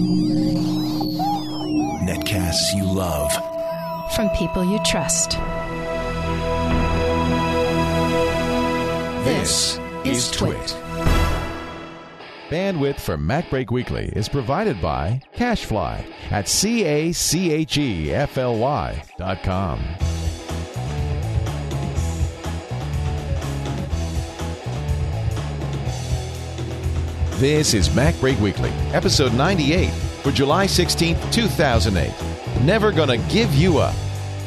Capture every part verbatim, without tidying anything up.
Netcasts you love. From people you trust. This is Twit. Bandwidth for MacBreak Weekly is provided by CacheFly at C A C H E F L Y dot com. This is MacBreak Weekly, episode ninety-eight, for July sixteenth, two thousand eight. Never Gonna Give You Up.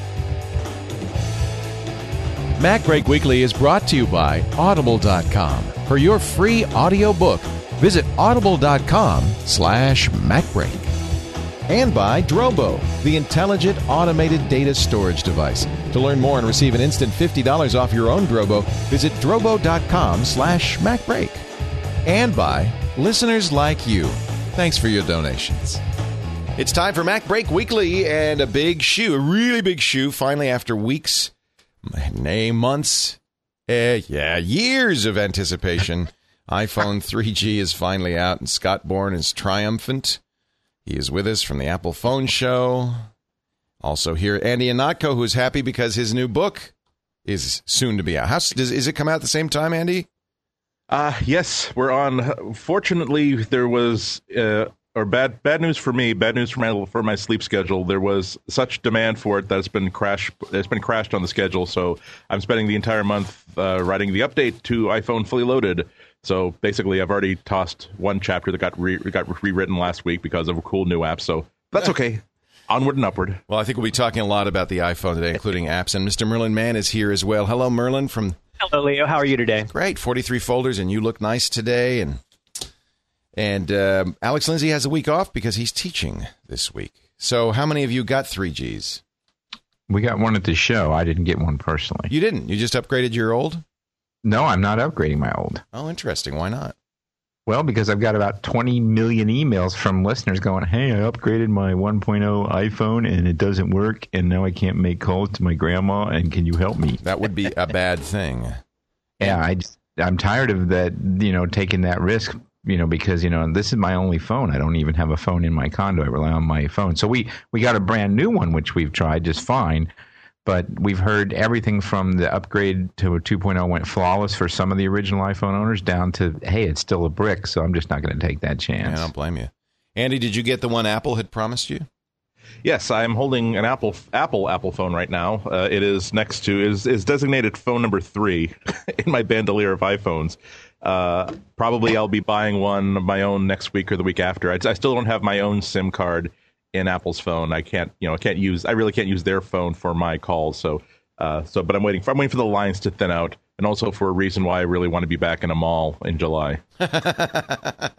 MacBreak Weekly is brought to you by Audible dot com. For your free audio book, visit audible dot com slash MacBreak. And by Drobo, the intelligent automated data storage device. To learn more and receive an instant fifty dollars off your own Drobo, visit drobo dot com slash MacBreak. And by listeners like you. Thanks for your donations. It's time for MacBreak Weekly, and a big shoe, a really big shoe, finally after weeks, nay, months, eh, yeah, years of anticipation. iPhone three G is finally out, and Scott Bourne is triumphant. He is with us from the Apple Phone Show. Also here, Andy Ihnatko, who's happy because his new book is soon to be out. How, does, is it come out at the same time, Andy? Uh, yes, we're on. Fortunately, there was, uh, or bad bad news for me, bad news for my for my sleep schedule. There was such demand for it that it's been crash it's been crashed on the schedule. So I'm spending the entire month uh, writing the update to iPhone Fully Loaded. So basically, I've already tossed one chapter that got re- got rewritten last week because of a cool new app. So that's okay. Onward and upward. Well, I think we'll be talking a lot about the iPhone today, including apps. And Mister Merlin Mann is here as well. Hello, Merlin from. Hello, Leo. How are you today? Great. forty-three folders, and you look nice today. And and um, Alex Lindsay has a week off because he's teaching this week. So how many of you got three Gs? We got one at the show. I didn't get one personally. You didn't? You just upgraded your old? No, I'm not upgrading my old. Oh, interesting. Why not? Well, because I've got about twenty million emails from listeners going, hey, I upgraded my one point oh iPhone and it doesn't work, and now I can't make calls to my grandma, and can you help me? That would be a bad thing. Yeah, I just, I'm tired of that, you know, taking that risk, you know, because, you know, this is my only phone. I don't even have a phone in my condo. I rely on my phone. So we, we got a brand new one, which we've tried just fine. But we've heard everything from the upgrade to a two point oh went flawless for some of the original iPhone owners down to, hey, it's still a brick, so I'm just not going to take that chance. Yeah, I don't blame you. Andy, did you get the one Apple had promised you? Yes, I'm holding an Apple Apple Apple phone right now. Uh, it is next to is is designated phone number three in my bandolier of iPhones. Uh, probably I'll be buying one of my own next week or the week after. I, I still don't have my own SIM card in Apple's phone. I can't, you know, I can't use. I really can't use their phone for my calls. So, uh, so, but I'm waiting for. I'm waiting for the lines to thin out, and also for a reason why I really want to be back in a mall in July. uh,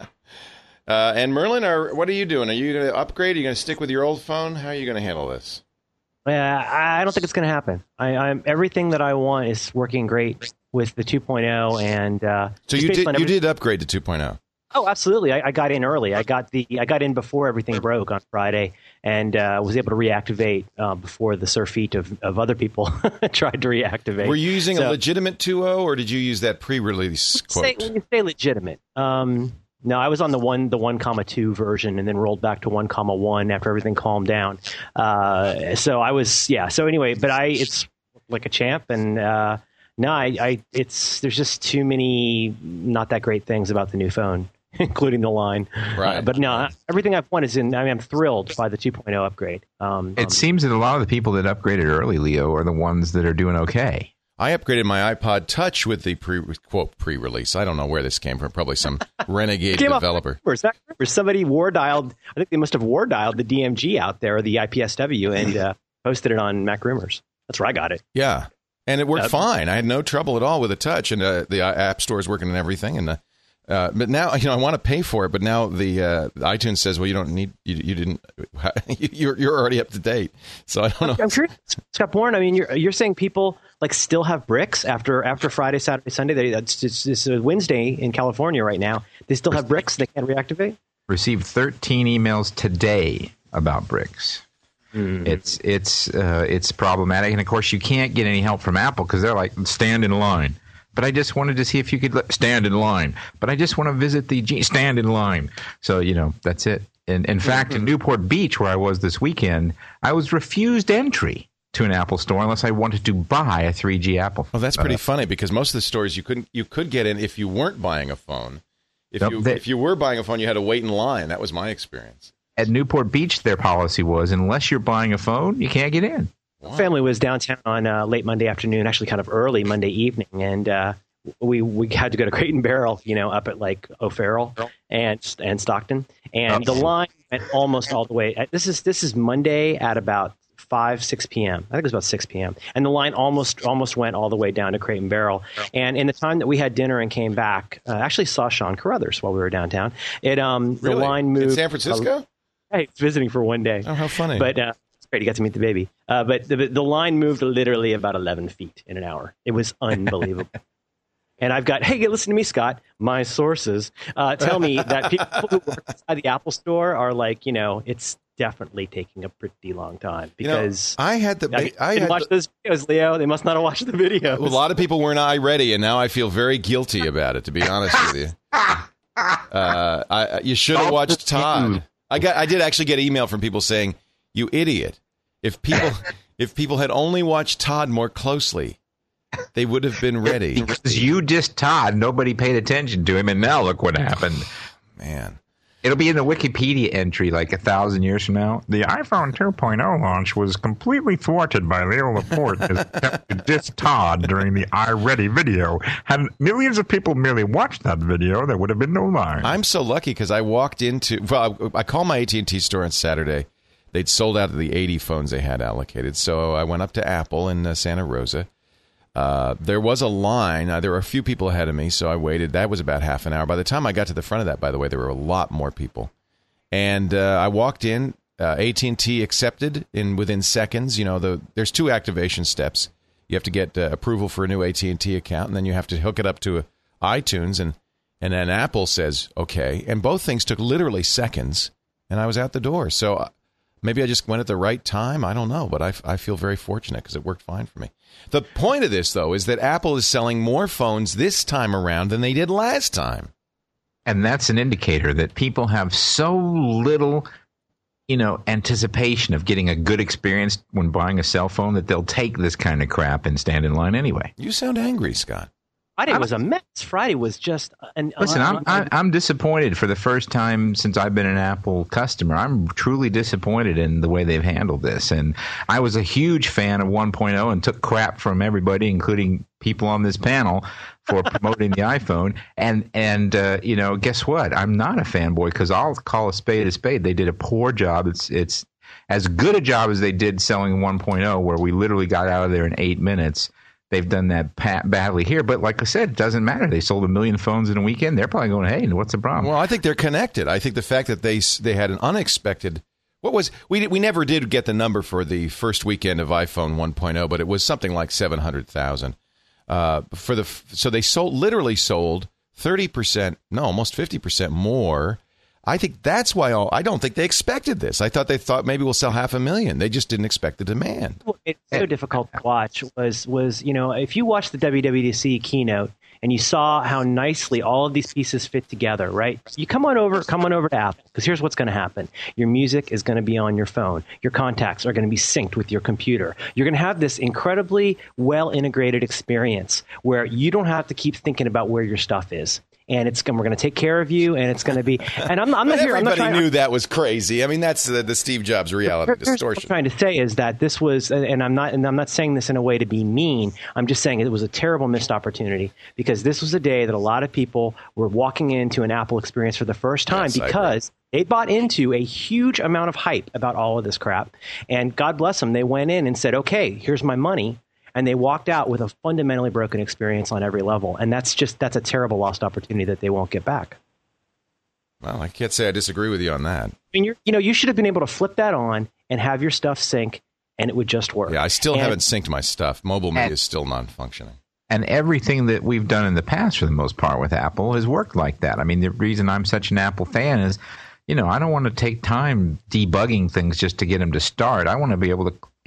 and Merlin, are what are you doing? Are you going to upgrade? Are you going to stick with your old phone? How are you going to handle this? Yeah, uh, I don't think it's going to happen. I, I'm everything that I want is working great with the two point oh, and uh, so you did. You did upgrade to two point oh. Oh, absolutely. I, I got in early. I got the I got in before everything broke on Friday, and uh, was able to reactivate uh, before the surfeit of, of other people tried to reactivate. Were you using so, a legitimate two point oh, or did you use that pre-release quote? Say, when you say legitimate, um, no, I was on the one the one comma two version, and then rolled back to one comma one after everything calmed down. Uh, so I was yeah. So anyway, but I it's like a champ, and uh, no, I, I it's there's just too many not that great things about the new phone. Including the line. Right. Uh, but no, everything I've won is in, I mean, I'm thrilled by the two point oh upgrade. Um, it um, seems that a lot of the people that upgraded early, Leo, are the ones that are doing okay. I upgraded my iPod Touch with the pre, quote, pre-release. I don't know where this came from. Probably some renegade developer. Or somebody war dialed, I think they must have war dialed the D M G out there, or the I P S W, and uh, posted it on Mac Rumors. That's where I got it. Yeah. And it worked uh, fine. I had no trouble at all with the Touch, and uh, the App Store is working and everything, and uh, Uh, but now, you know, I want to pay for it, but now the uh, iTunes says, well, you don't need, you, you didn't, you're you're already up to date. So I don't know. I'm curious, Scott Bourne, I mean, you're you're saying people like still have bricks after after Friday, Saturday, Sunday. They, it's, it's, it's a Wednesday in California right now. They still have bricks they can't reactivate? Received thirteen emails today about bricks. Mm. It's it's uh, it's problematic, and of course, you can't get any help from Apple because they're like, stand in line. But I just wanted to see if you could let, stand in line. But I just want to visit the G, stand in line. So, you know, that's it. In, in fact, in Newport Beach, where I was this weekend, I was refused entry to an Apple store unless I wanted to buy a three G Apple. Well, that's pretty uh, funny because most of the stores you couldn't you could get in if you weren't buying a phone. If Nope, you they- if you were buying a phone, you had to wait in line. That was my experience. At Newport Beach, their policy was unless you're buying a phone, you can't get in. Wow. Family was downtown on uh, late Monday afternoon, actually kind of early Monday evening, and uh, we we had to go to Crate and Barrel, you know, up at like O'Farrell and and Stockton, and the line went almost all the way. This is this is Monday at about five, six p.m. I think it was about six p.m. And the line almost almost went all the way down to Crate and Barrel. And in the time that we had dinner and came back, uh, actually saw Sean Carruthers while we were downtown. It um Really? the line moved in San Francisco. Uh, hey, visiting for one day. Oh, how funny! But uh, it's great. You got to meet the baby. Uh, but the the line moved literally about eleven feet in an hour. It was unbelievable. And I've got, hey, listen to me, Scott. My sources uh, tell me that people who work inside the Apple store are like, you know, it's definitely taking a pretty long time because you know, I had the I, mean, I didn't had watch the, those videos, Leo. They must not have watched the videos. a lot of people weren't iReady, and now I feel very guilty about it. To be honest with you, uh, I, you should have watched Todd. I got I did actually get email from people saying, "You idiot! If people if people had only watched Todd more closely, they would have been ready." You just Todd. Nobody paid attention to him, and now look what happened. Man. It'll be in the Wikipedia entry like a thousand years from now. The iPhone two point oh launch was completely thwarted by Leo Laporte as attempt to diss Todd during the iReady video. Had millions of people merely watched that video, there would have been no line. I'm so lucky because I walked into well, I called my A T and T store on Saturday. They'd sold out of the eighty phones they had allocated, so I went up to Apple in uh, Santa Rosa. Uh, there was a line. Uh, there were a few people ahead of me, so I waited. That was about half an hour. By the time I got to the front of that, by the way, there were a lot more people. And uh, I walked in. Uh, A T and T accepted in within seconds. You know, the, there's two activation steps. You have to get uh, approval for a new A T and T account, and then you have to hook it up to iTunes, and and then Apple says okay. And both things took literally seconds, and I was out the door. So uh, maybe I just went at the right time. I don't know, but I, I feel very fortunate because it worked fine for me. The point of this, though, is that Apple is selling more phones this time around than they did last time. And that's an indicator that people have so little, you know, anticipation of getting a good experience when buying a cell phone that they'll take this kind of crap and stand in line anyway. You sound angry, Scott. Friday was a mess. Friday was just an. Listen, uh, I'm I'm disappointed for the first time since I've been an Apple customer. I'm truly disappointed in the way they've handled this. And I was a huge fan of one point oh and took crap from everybody, including people on this panel, for promoting the iPhone. And and uh, you know, guess what? I'm not a fanboy because I'll call a spade a spade. They did a poor job. It's it's as good a job as they did selling one point oh, where we literally got out of there in eight minutes. They've done that badly here, but like I said, it doesn't matter. They sold a million phones in a weekend. They're probably going, hey, what's the problem? Well, I think they're connected. I think the fact that they they had an unexpected what was we we never did get the number for the first weekend of iPhone one point oh, but it was something like seven hundred thousand. Uh, for the so they sold literally sold thirty percent, no, almost fifty percent more. I think that's why all, I don't think they expected this. I thought they thought maybe we'll sell half a million. They just didn't expect the demand. It's so difficult to watch. Was was you know if you watch the W W D C keynote and you saw how nicely all of these pieces fit together, right? You come on over, come on over to Apple because here's what's going to happen: your music is going to be on your phone, your contacts are going to be synced with your computer. You're going to have this incredibly well integrated experience where you don't have to keep thinking about where your stuff is. And it's we're going to take care of you, and it's going to be. And I'm, I'm not here. I'm not Everybody trying, knew that was crazy. I mean, that's the, the Steve Jobs reality Here's distortion. what I'm trying to say is that this was, and I'm not, and I'm not saying this in a way to be mean. I'm just saying it was a terrible missed opportunity because this was a day that a lot of people were walking into an Apple experience for the first time Yes, because they bought into a huge amount of hype about all of this crap. And God bless them, they went in and said, "Okay, here's my money." And they walked out with a fundamentally broken experience on every level. And that's just, that's a terrible lost opportunity that they won't get back. Well, I can't say I disagree with you on that. I mean, you're, you know, you should have been able to flip that on and have your stuff sync and it would just work. Yeah, I still and, haven't synced my stuff. Mobile Me and, is still non-functioning. And everything that we've done in the past, for the most part, with Apple has worked like that. I mean, the reason I'm such an Apple fan is, you know, I don't want to take time debugging things just to get them to start. I want to be able to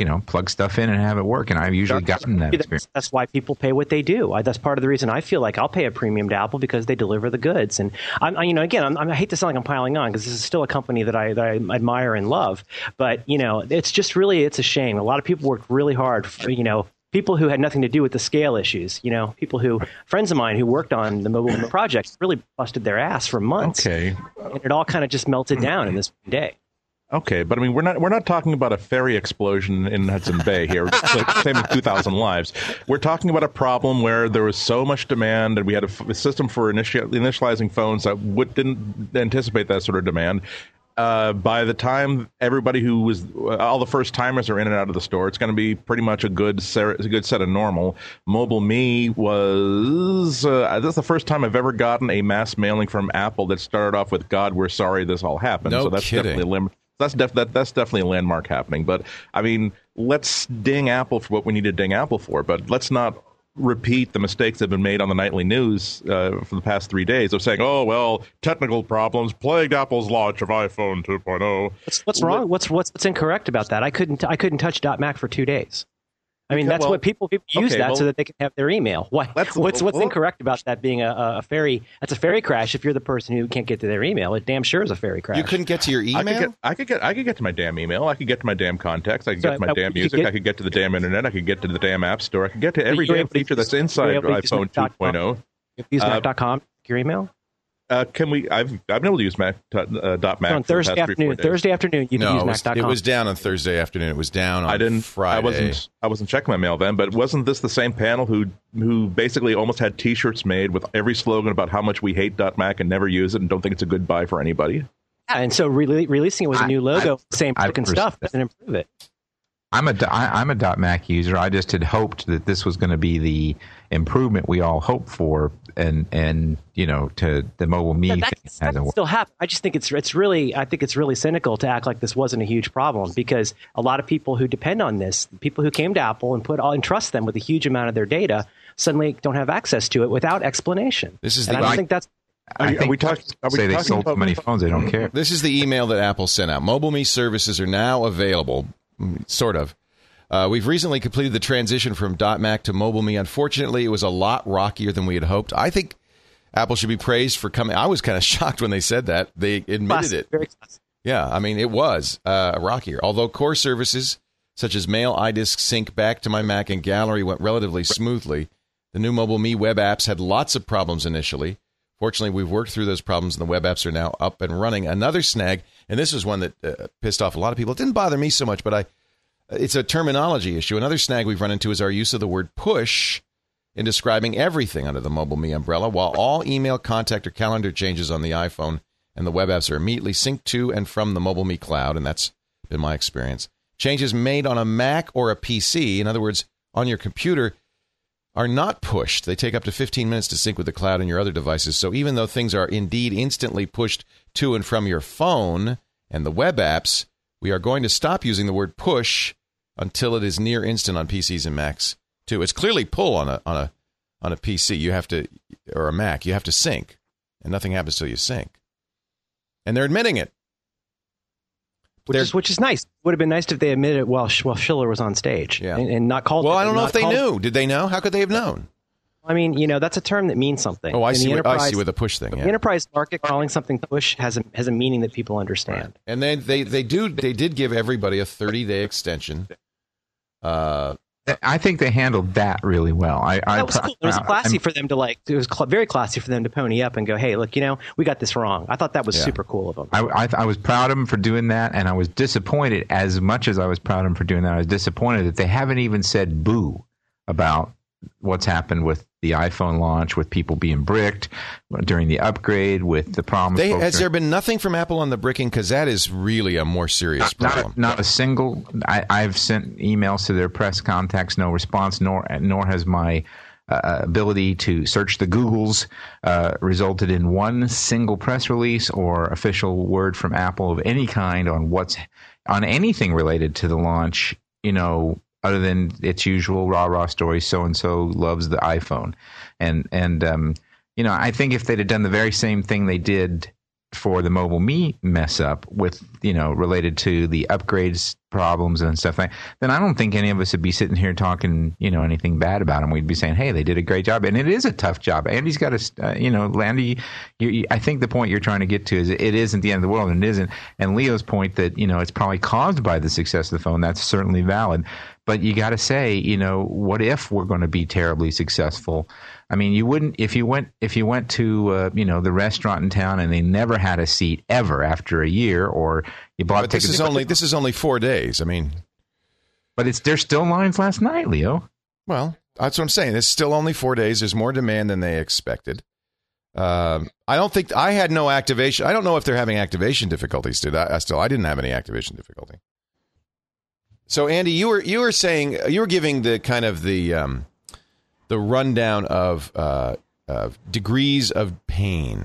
you know, plug stuff in and have it work. And I've usually gotten that experience. That's, that's why people pay what they do. I, that's part of the reason I feel like I'll pay a premium to Apple, because they deliver the goods. And I'm, I, you know, again, I'm, I hate to sound like I'm piling on, because this is still a company that I, that I admire and love. But you know, it's just really, it's a shame. A lot of people worked really hard for, you know, people who had nothing to do with the scale issues, you know, people who, friends of mine who worked on the mobile project really busted their ass for months. Okay. And it all kind of just melted down in this day. Okay, but I mean, we're not we're not talking about a ferry explosion in Hudson Bay here, same as two thousand lives. We're talking about a problem where there was so much demand, and we had a, a system for initi- initializing phones that would, didn't anticipate that sort of demand. Uh, by the time everybody who was all the first timers are in and out of the store, it's going to be pretty much a good ser- a good set of normal. Mobile Me was uh, this is the first time I've ever gotten a mass mailing from Apple that started off with "God, we're sorry this all happened." No so that's kidding. definitely a lim- that's def- that, that's definitely a landmark happening. But I mean, let's ding Apple for what we need to ding Apple for, but let's not repeat the mistakes that have been made on the nightly news uh, for the past three days of saying, oh, well, technical problems plagued Apple's launch of iPhone two point oh. What's, what's wrong? What's, what's what's incorrect about that? I couldn't I couldn't touch .Mac for two days. I mean, Okay, that's well, what people, people use okay, that well, so that they can have their email. Why, Let's- what's what's well- incorrect about that being a, a ferry? That's a ferry crash if you're the person who can't get to their email. It damn sure is a ferry crash. You couldn't get to your I could, email? get, I could get I could get to my damn email. I could get to my damn contacts. I could So, get to my uh, damn you could music. get- I could get to the damn internet. I could get to the damn app store. I could get to every you're damn able to feature use- that's inside you're able to use iPhone Mac dot com. two point oh. If you use Uh, Mac dot com, your email. Uh, can we? I've I've been able to use Mac uh, dot Mac So on for the Thursday past three, four afternoon, days. Thursday afternoon, you can No, use it Mac was, dot it com. was down on Thursday afternoon. It was down on I didn't. Friday. I wasn't. I wasn't checking my mail then. But wasn't this the same panel who who basically almost had T-shirts made with every slogan about how much we hate .Mac and never use it and don't think it's a good buy for anybody? Yeah, and so re- releasing it with a I- new logo, I- same I looking stuff, respect- doesn't improve it. I'm a I, I'm a .Mac user. I just had hoped that this was going to be the improvement we all hoped for, and and you know, to the mobile me Yeah, thing that, that hasn't can worked. still happen. I just think it's it's really I think it's really cynical to act like this wasn't a huge problem, because a lot of people who depend on this, people who came to Apple and put all and trust them with a huge amount of their data, suddenly don't have access to it without explanation. This is and the- I don't I- think that's I Are we think talk- are we say they talking sold so about- many phones they don't care. This is the email that Apple sent out. Mobile Me services are now available, mm, sort of. Uh, we've recently completed the transition from .Mac to Mobile Me. Unfortunately, it was a lot rockier than we had hoped. I think Apple should be praised for coming. I was kind of shocked when they said that. They admitted classic, it. very classic. Yeah, I mean, it was uh, rockier. Although core services such as Mail, iDisk, Sync back to my Mac, and Gallery went relatively smoothly, the new Mobile Me web apps had lots of problems initially. Fortunately, we've worked through those problems, and the web apps are now up and running. Another snag, and this was one that uh, pissed off a lot of people. It didn't bother me so much, but I it's a terminology issue. Another snag we've run into is our use of the word push in describing everything under the Mobile Me umbrella. While all email, contact, or calendar changes on the iPhone and the web apps are immediately synced to and from the Mobile Me cloud, and that's been my experience, changes made on a Mac or a P C, in other words, on your computer, are not pushed. They take up to fifteen minutes to sync with the cloud and your other devices. So even though things are indeed instantly pushed to and from your phone and the web apps, we are going to stop using the word push until it is near instant on P Cs and Macs too. It's clearly pull on a on a on a P C. You have to, or a Mac, you have to sync, and nothing happens till you sync. And they're admitting it. Which They're- is, which is nice. Would have been nice if they admitted it while while Schiller was on stage, Yeah. and, and not called. Well, I don't know not if they called- knew. Did they know? How could they have known? I mean, you know, that's a term that means something. Oh, I In see. the What, I enterprise- see with the push thing. The Yeah. enterprise market, calling something push has a has a meaning that people understand. And then they, they do they did give everybody a thirty day extension. Uh, I think they handled that really well. I, I That was cool. It was I- classy I'm- for them to like. It was cl- very classy for them to pony up and go, "Hey, look, you know, we got this wrong." I thought that was Yeah. super cool of them. I, I, I was proud of them for doing that, and I was disappointed. As much as I was proud of them for doing that, I was disappointed that they haven't even said boo about what's happened with the iPhone launch, with people being bricked during the upgrade, with the problems. they, folks has are- there been nothing from Apple on the bricking? Because that is really a more serious not, problem. a, not a single. I, I've sent emails to their press contacts, no response. Nor nor has my uh, ability to search the Googles uh, resulted in one single press release or official word from Apple of any kind on what's on anything related to the launch. You know, other than its usual rah rah story. So and so loves the iPhone, and and um, you know, I think if they'd have done the very same thing they did for the Mobile Me mess up with, you know, related to the upgrades problems and stuff like that, then I don't think any of us would be sitting here talking, you know, anything bad about them. We'd be saying, hey, they did a great job. And it is a tough job. Andy's got to, uh, you know, Landy, you, you, I think the point you're trying to get to is it isn't the end of the world, and it isn't. And Leo's point that, you know, it's probably caused by the success of the phone, that's certainly valid. But you got to say, you know, what if we're going to be terribly successful? I mean, you wouldn't if you went if you went to uh, you know, the restaurant in town and they never had a seat ever after a year, or you bought but tickets. This is only this is only four days. I mean, but it's there's still lines last night, Leo. Well, that's what I'm saying. It's still only four days. There's more demand than they expected. Um, I don't think I had no activation. I don't know if they're having activation difficulties. Did I, I still? I didn't have any activation difficulty. So, Andy, you were you were saying you were giving the kind of the um, the rundown of uh, uh, degrees of pain.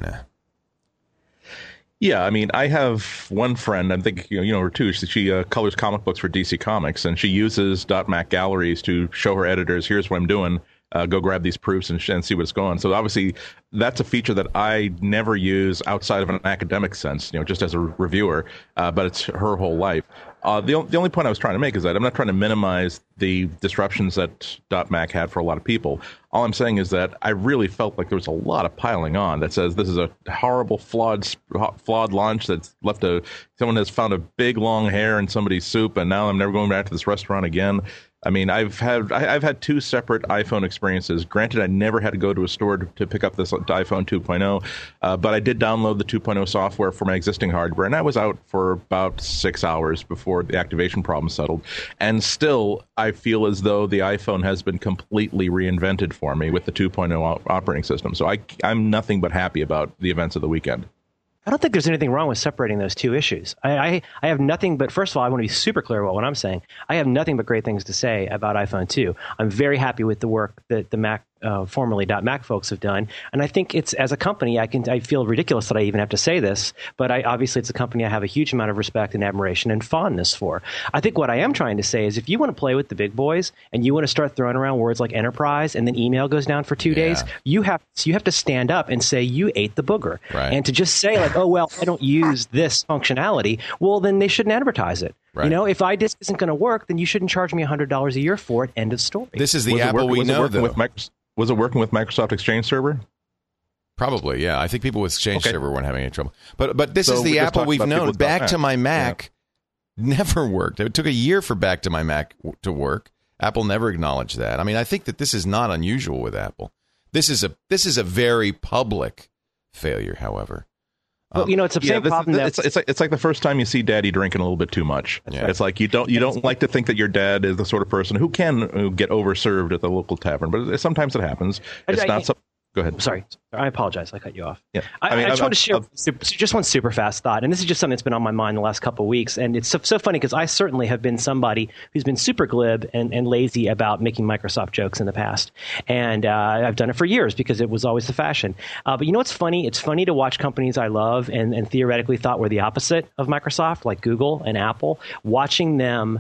Yeah, I mean, I have one friend, I'm thinking, you know, you know her too. She, she uh, colors comic books for D C Comics, and she uses .Mac galleries to show her editors, here's what I'm doing. Uh, go grab these proofs and, and see what's going on. So obviously, that's a feature that I never use outside of an academic sense, you know, just as a reviewer. Uh, but it's her whole life. Uh, the the only point I was trying to make is that I'm not trying to minimize the disruptions that .Mac had for a lot of people. All I'm saying is that I really felt like there was a lot of piling on that says this is a horrible, flawed, flawed launch that's left a someone has found a big long hair in somebody's soup, and now I'm never going back to this restaurant again. I mean, I've had I've had two separate iPhone experiences. Granted, I never had to go to a store to, to pick up this iPhone two point oh, uh, but I did download the two point oh software for my existing hardware, and I was out for about six hours before the activation problem settled. And still, I feel as though the iPhone has been completely reinvented for me with the two point oh operating system. So I, I'm nothing but happy about the events of the weekend. I don't think there's anything wrong with separating those two issues. I, I, I have nothing but, first of all, I want to be super clear about what I'm saying. I have nothing but great things to say about iPhone two. I'm very happy with the work that the Mac, uh, formerly .Mac folks have done. And I think it's, as a company, I can, I feel ridiculous that I even have to say this, but I, obviously it's a company I have a huge amount of respect and admiration and fondness for. I think what I am trying to say is if you want to play with the big boys and you want to start throwing around words like enterprise and then email goes down for two yeah. days, you have, you have to stand up and say you ate the booger. Right. And to just say like, oh, well, I don't use this functionality, well, then they shouldn't advertise it. Right. You know, if iDisk isn't going to work, then you shouldn't charge me one hundred dollars a year for it. End of story. This is the was Apple working, we was know, it though. With Microsoft, was it working with Microsoft Exchange Server? Probably, yeah. I think people with Exchange okay. Server weren't having any trouble. But but this so is the we Apple we've known. Back Mac. to my Mac yeah. never worked. It took a year for Back to my Mac to work. Apple never acknowledged that. I mean, I think that this is not unusual with Apple. This is a this is a very public failure, however. Well, Um, you know, it's the Yeah, same this, problem. it's, it's like it's like the first time you see Daddy drinking a little bit too much. Yeah. It's like you don't you don't like to think that your dad is the sort of person who can uh, get overserved at the local tavern, but sometimes it happens. It's I- I- not. So, go ahead. Sorry, I apologize. I cut you off. Yeah. I, I mean, I just I- want to I- share I- super, just one super fast thought, and this is just something that's been on my mind the last couple of weeks, and it's so, so funny because I certainly have been somebody who's been super glib and, and lazy about making Microsoft jokes in the past, and uh, I've done it for years because it was always the fashion. Uh, but you know what's funny? It's funny to watch companies I love and, and theoretically thought were the opposite of Microsoft, like Google and Apple, watching them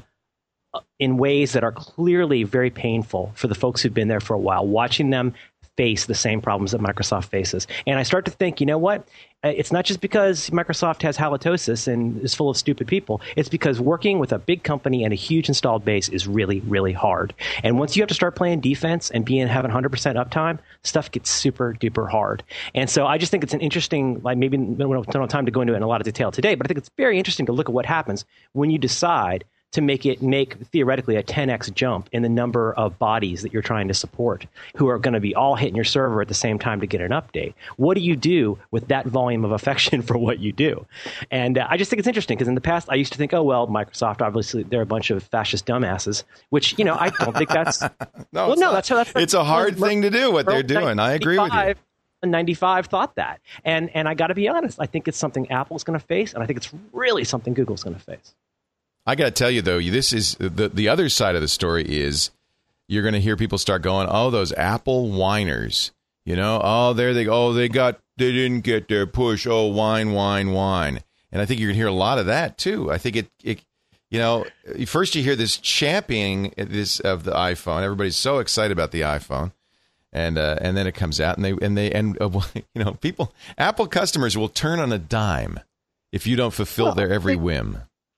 in ways that are clearly very painful for the folks who've been there for a while, watching them face the same problems that Microsoft faces. And I start to think, you know what? It's not just because Microsoft has halitosis and is full of stupid people. It's because working with a big company and a huge installed base is really, really hard. And once you have to start playing defense and being having one hundred percent uptime, stuff gets super duper hard. And so I just think it's an interesting, like maybe we don't have time to go into it in a lot of detail today, but I think it's very interesting to look at what happens when you decide to make it make theoretically a ten x jump in the number of bodies that you're trying to support who are going to be all hitting your server at the same time to get an update. What do you do with that volume of affection for what you do? And uh, I just think it's interesting because in the past I used to think, oh, well, Microsoft, obviously they're a bunch of fascist dumbasses, which, you know, I don't think that's... no, well, it's no, not. that's, that's... It's a hard well, thing to do, what they're doing. I agree with you. ninety-five thought that. And, and I got to be honest, I think it's something Apple's going to face, and I think it's really something Google's going to face. I got to tell you, though, this is the the other side of the story is you're going to hear people start going, oh, those Apple whiners, you know, oh, there they go. Oh, they got, they didn't get their push. Oh, whine, whine, whine. And I think you're going to hear a lot of that, too. I think it, it, you know, first you hear this championing this of the iPhone. Everybody's so excited about the iPhone. And uh, and then it comes out and they, and they, and, uh, you know, people, Apple customers will turn on a dime if you don't fulfill well, their every they, whim. I,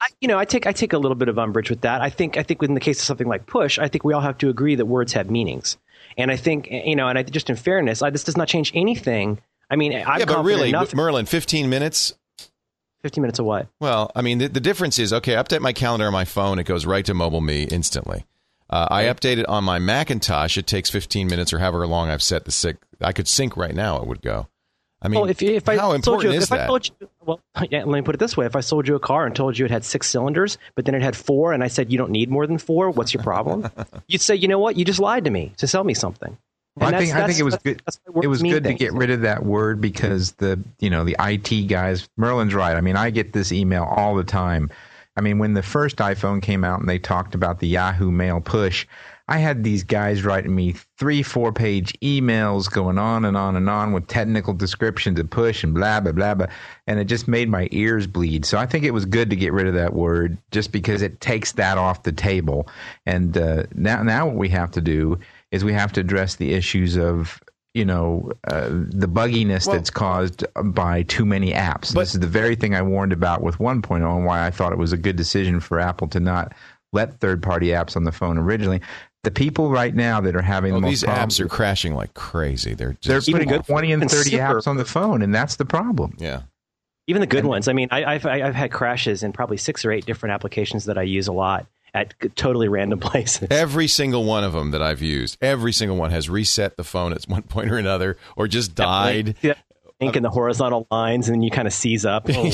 you know, I take I take a little bit of umbrage with that. I think I think in the case of something like push, I think we all have to agree that words have meanings. And I think, you know, and I just in fairness, I, this does not change anything. I mean, I'm yeah, but really, enough. Merlin, fifteen minutes. fifteen minutes of what? Well, I mean, the, the difference is, okay, I update my calendar on my phone. It goes right to Mobile Me instantly. Uh, I update it on my Macintosh. It takes fifteen minutes or however long I've set the sync. I could sync right now. It would go. I mean, well, if, if how I important you, is if that? I told you, well, yeah, let me put it this way. If I sold you a car and told you it had six cylinders, but then it had four, and I said you don't need more than four, what's your problem? You'd say, you know what? You just lied to me to sell me something. Well, I think I think it was that's, good. That's it was good things. to get rid of that word because the you know the I T guys. Merlin's right. I mean, I get this email all the time. I mean, when the first iPhone came out and they talked about the Yahoo Mail push, I had these guys writing me three, four page emails going on and on and on with technical descriptions of push and blah blah blah blah, and it just made my ears bleed. So I think it was good to get rid of that word just because it takes that off the table. And uh, now now what we have to do is we have to address the issues of, you know, uh, the bugginess well, that's caused by too many apps. But, this is the very thing I warned about with one point oh and why I thought it was a good decision for Apple to not let third-party apps on the phone originally. The people right now that are having well, the most these problems, apps are crashing like crazy. They're just they're putting good twenty and thirty super. apps on the phone, and that's the problem. Yeah. Even the good and, ones. I mean, I, I've I've had crashes in probably six or eight different applications that I use a lot at totally random places. Every single one of them that I've used, every single one has reset the phone at one point or another, or just died. Yeah, ink in the horizontal lines, and then you kind of seize up. Oh.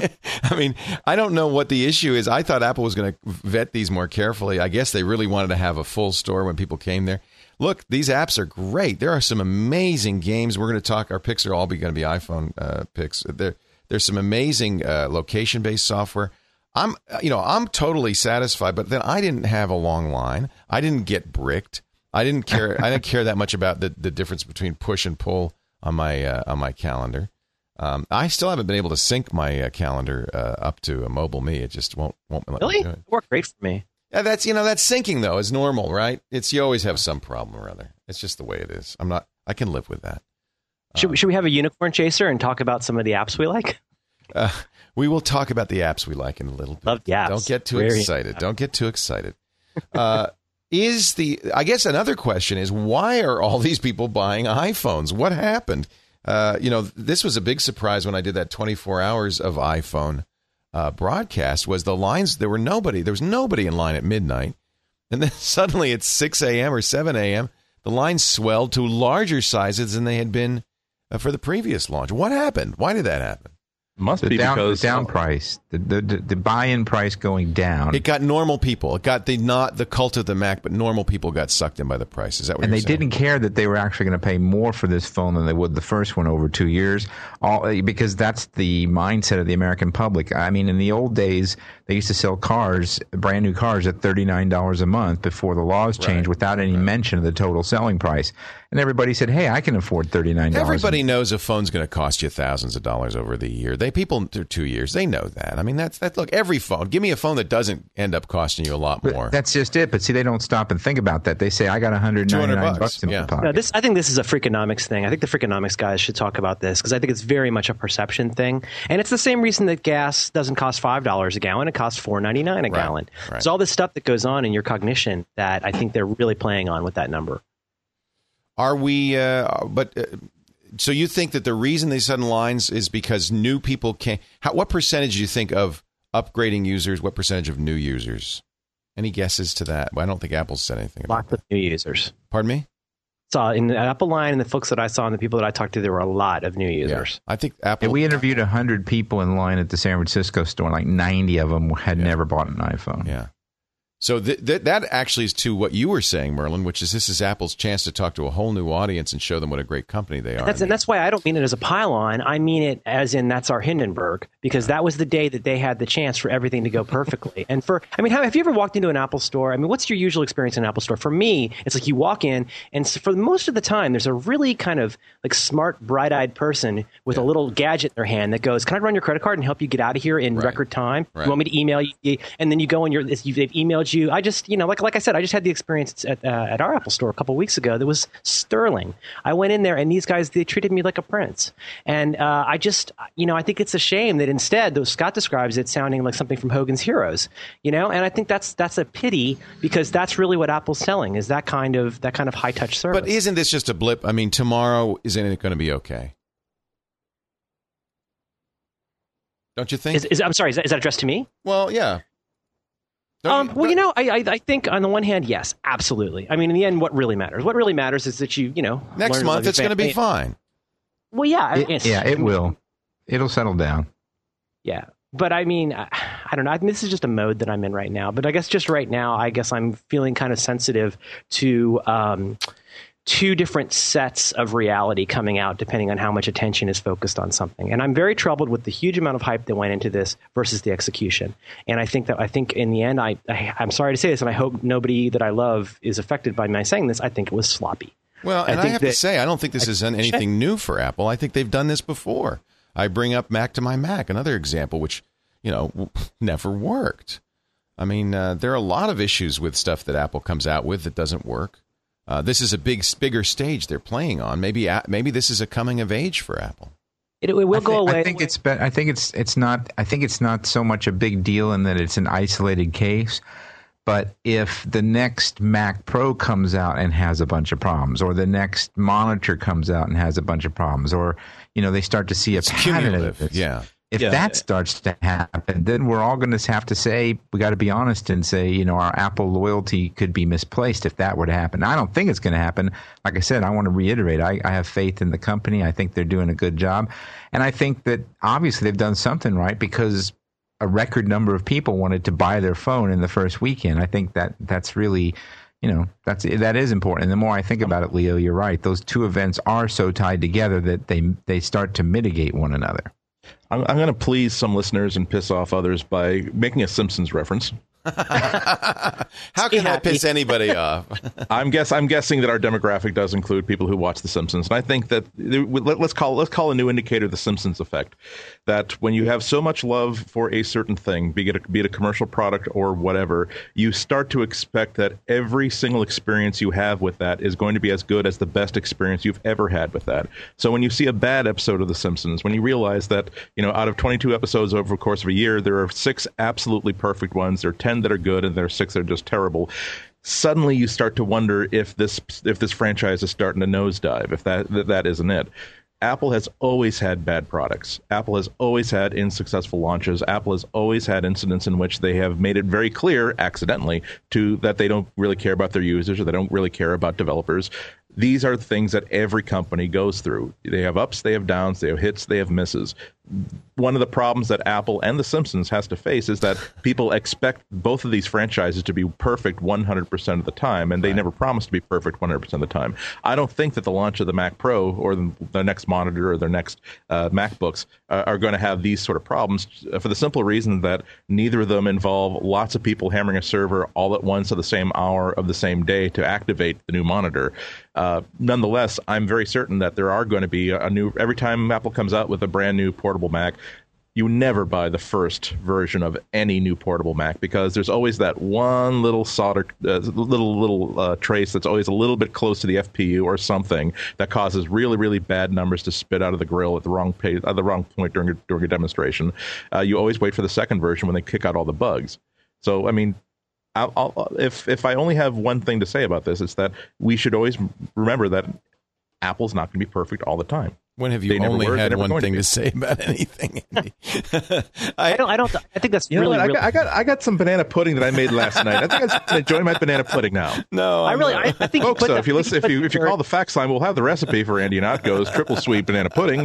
I mean, I don't know what the issue is. I thought Apple was going to vet these more carefully. I guess they really wanted to have a full store when people came there. Look, these apps are great. There are some amazing games. We're going to talk. Our picks are all be going to be iPhone uh, picks. There, there's some amazing uh, location-based software. I'm, you know, I'm totally satisfied. But then I didn't have a long line. I didn't get bricked. I didn't care. I didn't care that much about the, the difference between push and pull on my uh, on my calendar. Um, I still haven't been able to sync my uh, calendar uh, up to a Mobile Me. It just won't won't let really? me do it. It worked great for me. Yeah, that's you know that's syncing though is normal, right? It's you always have some problem or other. It's just the way it is. I'm not. I can live with that. Should, um, should we have a unicorn chaser and talk about some of the apps we like? Uh, we will talk about the apps we like in a little bit. Love the apps. Don't get too Very excited. Don't get too excited. Uh, is the I guess another question is why are all these people buying iPhones? What happened? Uh, you know, this was a big surprise when I did that twenty-four hours of iPhone uh, broadcast. Was the lines? There were nobody. There was nobody in line at midnight, and then suddenly at six a.m. or seven a.m. the lines swelled to larger sizes than they had been uh, for the previous launch. What happened? Why did that happen? Must the be down, because the down price, the, the the the buy-in price going down. It got normal people. It got the not the cult of the Mac, but normal people got sucked in by the price. Is that what and you're they saying? didn't care that they were actually going to pay more for this phone than they would the first one over two years, all because that's the mindset of the American public. I mean, in the old days, they used to sell cars, brand new cars, at thirty-nine dollars a month before the laws changed, Right. without any Right. mention of the total selling price. And everybody said, "Hey, I can afford thirty-nine dollars." Everybody knows a phone's going to cost you thousands of dollars over the year. They people through two years, they know that. I mean, that's that. Look, every phone. Give me a phone that doesn't end up costing you a lot But more. that's just it. But see, they don't stop and think about that. They say, "I got one hundred ninety-nine bucks, bucks in yeah. my pocket." No, this I think this is a Freakonomics thing. I think the Freakonomics guys should talk about this because I think it's very much a perception thing, and it's the same reason that gas doesn't cost five dollars a gallon; it costs four ninety-nine a Right, gallon. right. There's all this stuff that goes on in your cognition that I think they're really playing on with that number. Are we? Uh, but uh, so you think that the reason these sudden lines is because new people can't? How, what percentage do you think of upgrading users? What percentage of new users? Any guesses to that? Well, I don't think Apple's said anything about Lots that. of new users. Pardon me? Saw in the Apple line and the folks that I saw and the people that I talked to, there were a lot of new users. I think Apple. Yeah, we interviewed one hundred people in line at the San Francisco store, and like ninety of them had Yeah. never bought an iPhone. Yeah. So th- th- that actually is to what you were saying, Merlin, which is this is Apple's chance to talk to a whole new audience and show them what a great company they are. That's, and that's why I don't mean it as a pile-on. I mean it as in that's our Hindenburg, because that was the day that they had the chance for everything to go perfectly. And for, I mean, how, have you ever walked into an Apple store? I mean, what's your usual experience in an Apple store? For me, it's like you walk in, and so for most of the time, there's a really kind of like smart, bright-eyed person with Yeah. a little gadget in their hand that goes, "Can I run your credit card and help you get out of here in Right. record time? Right. You want me to email you?" And then you go and you're, they've emailed told you, I just, you know, like like I said, I just had the experience at uh, at our Apple store a couple weeks ago that was sterling. I went in there and these guys, they treated me like a prince. And uh, I just, you know, I think it's a shame that instead, though Scott describes it sounding like something from Hogan's Heroes, you know, and I think that's that's a pity because that's really what Apple's selling is that kind of that kind of high touch service. But isn't this just a blip? I mean, tomorrow, isn't it going to be okay? Don't you think? Is, is, I'm sorry, is that, is that addressed to me? Well, yeah. Um, well, you know, I, I I think on the one hand, yes, absolutely. I mean, in the end, what really matters? What really matters is that you, you know, next month it's going to be fine. Well, yeah, it, yeah, it will. It'll settle down. Yeah, but I mean, I, I don't know. I mean, this is just a mode that I'm in right now. But I guess just right now, I guess I'm feeling kind of sensitive to um, two different sets of reality coming out depending on how much attention is focused on something. And I'm very troubled with the huge amount of hype that went into this versus the execution. And I think that I think in the end, I, I I'm sorry to say this, and I hope nobody that I love is affected by my saying this. I think it was sloppy. Well, and I, I have that, to say, I don't think this is anything new for Apple. I think they've done this before. I bring up Mac to my Mac, another example, which, you know, never worked. I mean, uh, there are a lot of issues with stuff that Apple comes out with that doesn't work. Uh, this is a big, bigger stage they're playing on. Maybe, maybe this is a coming of age for Apple. It, it will I go think, away. I think it's. Be- I think it's. It's not. I think it's not so much a big deal in that it's an isolated case. But if the next Mac Pro comes out and has a bunch of problems, or the next monitor comes out and has a bunch of problems, or you know they start to see a it's pattern of cumulative. this, Yeah. If yeah. that starts to happen, then we're all going to have to say, we got to be honest and say, you know, our Apple loyalty could be misplaced if that were to happen. I don't think it's going to happen. Like I said, I want to reiterate, I, I have faith in the company. I think they're doing a good job. And I think that obviously they've done something right because a record number of people wanted to buy their phone in the first weekend. I think that that's really, you know, that's that is important. And the more I think about it, Leo, you're right. Those two events are so tied together that they they start to mitigate one another. I'm, I'm going to please some listeners and piss off others by making a Simpsons reference. How can that piss anybody off? I'm guess I'm guessing that our demographic does include people who watch The Simpsons, and I think that let's call let's call a new indicator the Simpsons effect. That when you have so much love for a certain thing, be it a, be it a commercial product or whatever, you start to expect that every single experience you have with that is going to be as good as the best experience you've ever had with that. So when you see a bad episode of The Simpsons, when you realize that you know out of twenty-two episodes over the course of a year, there are six absolutely perfect ones, there are ten that are good, and there are six that are just terrible. Suddenly, you start to wonder if this if this franchise is starting to nosedive. If that that, that isn't it. Apple has always had bad products. Apple has always had unsuccessful launches. Apple has always had incidents in which they have made it very clear, accidentally, to that they don't really care about their users or they don't really care about developers. These are things that every company goes through. They have ups, they have downs, they have hits, they have misses. One of the problems that Apple and The Simpsons has to face is that people expect both of these franchises to be perfect one hundred percent of the time, and they right. never promise to be perfect one hundred percent of the time. I don't think that the launch of the Mac Pro or the, the next monitor or their next uh, MacBooks uh, are going to have these sort of problems for the simple reason that neither of them involve lots of people hammering a server all at once at the same hour of the same day to activate the new monitor. Uh, nonetheless, I'm very certain that there are going to be a new, every time Apple comes out with a brand new portable Mac, you never buy the first version of any new portable Mac because there's always that one little solder, uh, little little uh, trace that's always a little bit close to the F P U or something that causes really, really bad numbers to spit out of the grill at the wrong pay, at the wrong point during a, during a demonstration. Uh, you always wait for the second version when they kick out all the bugs. So, I mean, I'll, I'll, if if I only have one thing to say about this, it's that we should always remember that Apple's not going to be perfect all the time. When have you only were, had one thing to, to say about anything? I, I don't. I don't. I think that's you really. Know what? really I, got, I got. I got some banana pudding that I made last night. I think I'm enjoying my banana pudding now. No, I really. I, I think, folks. So if you listen, if you the, if you call the fax line, we'll have the recipe for Andy Ihnatko's triple sweet banana pudding.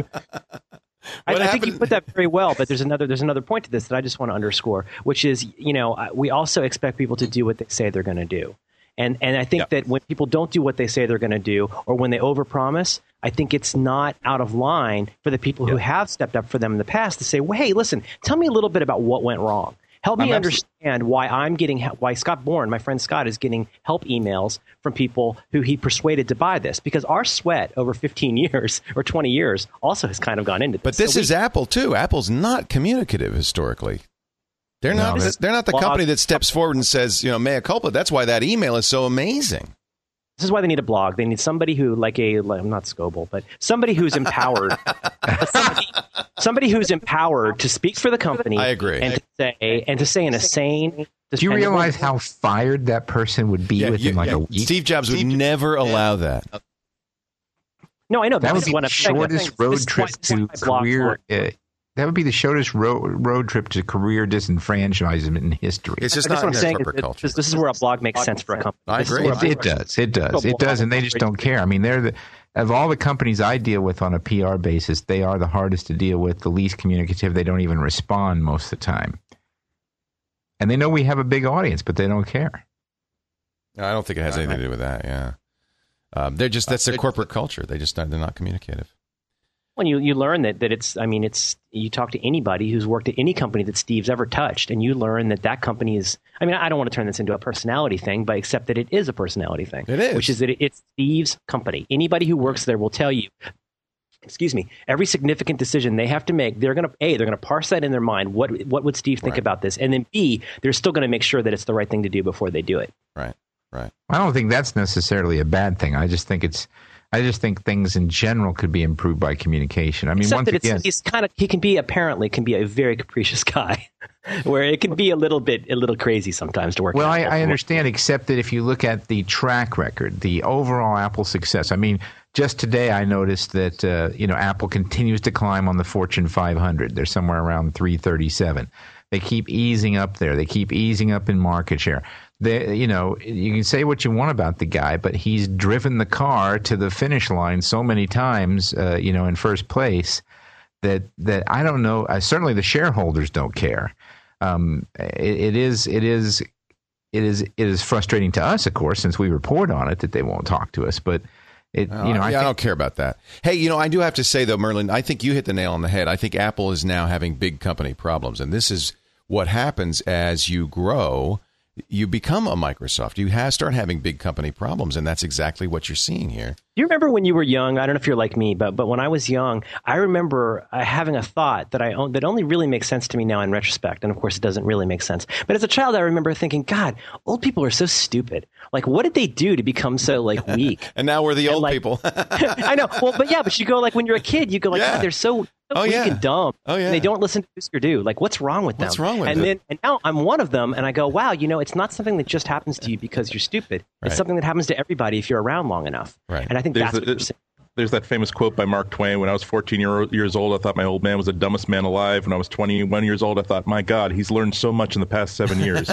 I, I think you put that very well, but there's another there's another point to this that I just want to underscore, which is, you know, we also expect people to do what they say they're going to do. And and I think yeah. that when people don't do what they say they're going to do, or when they overpromise, I think it's not out of line for the people yeah. who have stepped up for them in the past to say, well, hey, listen, tell me a little bit about what went wrong. Help me I'm understand absolutely. why I'm getting why Scott Bourne, my friend Scott, is getting help emails from people who he persuaded to buy this, because our sweat over fifteen years or twenty years also has kind of gone into this. But this so is we, Apple too. Apple's not communicative historically. They're No, not. that's- They're not the blog- company that steps forward and says, you know, mea culpa. That's why that email is so amazing. This is why they need a blog. They need somebody who, like a, like, not Scoble, but somebody who's empowered. somebody, somebody who's empowered to speak for the company. I agree. And to say, and to say in a sane. Do you dependable- realize how fired that person would be within you- like yeah, a week? Steve Jobs would never allow that. No, I know. That this would is be what the I'm saying. shortest This road is trip why- this is why to my blog's career. work. Uh, that would be the shortest road road trip to career disenfranchisement in history. It's just I guess not what I'm in their saying is corporate that culture. this, this is where a blog makes sense for a company. I This is agree. where It, a it blog- does. It does. It does, and they just don't care. I mean, they're the of all the companies I deal with on a P R basis, they are the hardest to deal with, the least communicative. They don't even respond most of the time, and they know we have a big audience, but they don't care. No, I don't think it has anything to do with that. Yeah, um, they're just that's their corporate culture. They just not, they're not communicative. When you, you learn that, that it's, I mean, it's, you talk to anybody who's worked at any company that Steve's ever touched, and you learn that that company is, I mean, I don't want to turn this into a personality thing, but except that it is a personality thing. It is. Which is that it, it's Steve's company. Anybody who works there will tell you, excuse me, every significant decision they have to make, they're going to, A, they're going to parse that in their mind. What, what would Steve think Right. about this? And then B, they're still going to make sure that it's the right thing to do before they do it. Right, right. I don't think that's necessarily a bad thing. I just think it's. I just think things in general could be improved by communication. I mean, Except once that it's, again, he's kind of, he can be, apparently, can be a very capricious guy, where it can be a little bit, a little crazy sometimes to work. well, out. I, I understand, except that if you look at the track record, the overall Apple success. I mean, just today I noticed that uh, you know Apple continues to climb on the Fortune five hundred. They're somewhere around three thirty-seven. They keep easing up there. They keep easing up in market share. They, you know, you can say what you want about the guy, but he's driven the car to the finish line so many times, uh, you know, in first place that that I don't know. Uh, certainly, the shareholders don't care. Um, it, it is, it is, it is, it is frustrating to us, of course, since we report on it that they won't talk to us. But it, Oh, you know, yeah, I, I, think, don't care about that. Hey, you know, I do have to say though, Merlin, I think you hit the nail on the head. I think Apple is now having big company problems, and this is what happens as you grow. You become a Microsoft. You have, start having big company problems, and that's exactly what you're seeing here. Do you remember when you were young? I don't know if you're like me, but but when I was young, I remember uh, having a thought that I own, that only really makes sense to me now in retrospect. And of course, it doesn't really make sense. But as a child, I remember thinking, God, old people are so stupid. Like, what did they do to become so like weak? And now we're the And, old like- people. I know. Well, but yeah, but you go like when you're a kid, you go like, Yeah. God, they're so, so Oh, weak yeah. and dumb. Oh, yeah. And they don't listen to Husker Du. Like, what's wrong with them? What's wrong with and them? then and now I'm one of them, and I go, wow, you know, it's not something that just happens to you because you're stupid. Right. It's something that happens to everybody if you're around long enough. Right. And I think There's that's a- what you're saying. There's that famous quote by Mark Twain. When I was fourteen year, years old, I thought my old man was the dumbest man alive. When I was twenty-one years old, I thought, my God, he's learned so much in the past seven years.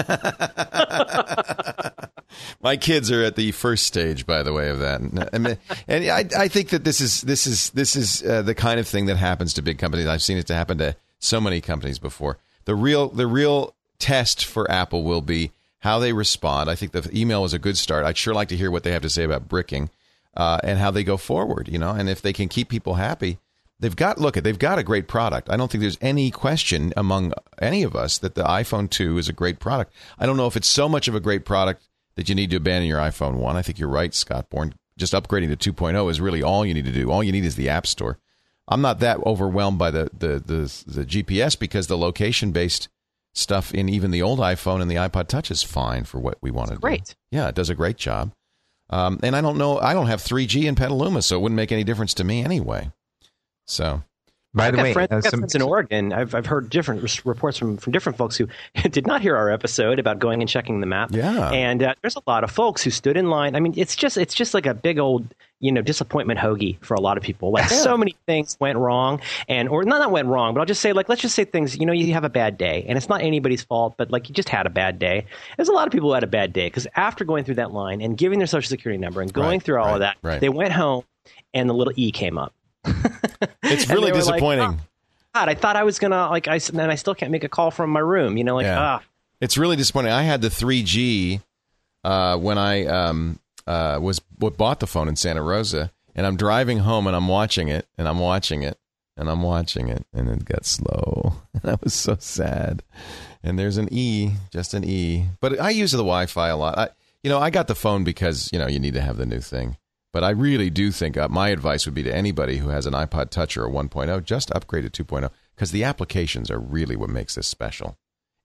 My kids are at the first stage, by the way, of that, and, I mean, and I, I think that this is this is this is uh, the kind of thing that happens to big companies. I've seen it to happen to so many companies before. The real the real test for Apple will be how they respond. I think the email was a good start. I'd sure like to hear what they have to say about bricking uh, and how they go forward. You know, and if they can keep people happy, they've got look at they've got a great product. I don't think there's any question among any of us that the iPhone two is a great product. I don't know if it's so much of a great product that you need to abandon your iPhone one. I think you're right, Scott Bourne. Just upgrading to two point oh is really all you need to do. All you need is the App Store. I'm not that overwhelmed by the the the, the G P S because the location-based stuff in even the old iPhone and the iPod Touch is fine for what we want to do. Great. Yeah, it does a great job. Um, and I don't know, I don't have three G in Petaluma, so it wouldn't make any difference to me anyway. So, by I've the got way, friends, uh, I've got some, friends in Oregon. I've I've heard different res- reports from, from different folks who did not hear our episode about going and checking the map. Yeah. and uh, there's a lot of folks who stood in line. I mean, it's just it's just like a big old you know disappointment hoagie for a lot of people. Like so many things went wrong, and or not not went wrong, but I'll just say like let's just say things. You know, you have a bad day, and it's not anybody's fault, but like you just had a bad day. There's a lot of people who had a bad day because after going through that line and giving their social security number and going Right, through all right, of that, right. they went home, and the little E came up. it's And really they were like, disappointing. "Oh, God, I thought I was gonna like I and I still can't make a call from my room. You know, like Yeah. ah, It's really disappointing. I had the three G uh, when I um, uh, was what bought the phone in Santa Rosa, and I'm driving home and I'm watching it, and I'm watching it, and I'm watching it, and it got slow. That was so sad. And there's an E, just an E. But I use the Wi-Fi a lot. I, you know, I got the phone because you know you need to have the new thing. But I really do think uh, my advice would be to anybody who has an iPod Touch or a one point oh, just upgrade to two point oh because the applications are really what makes this special.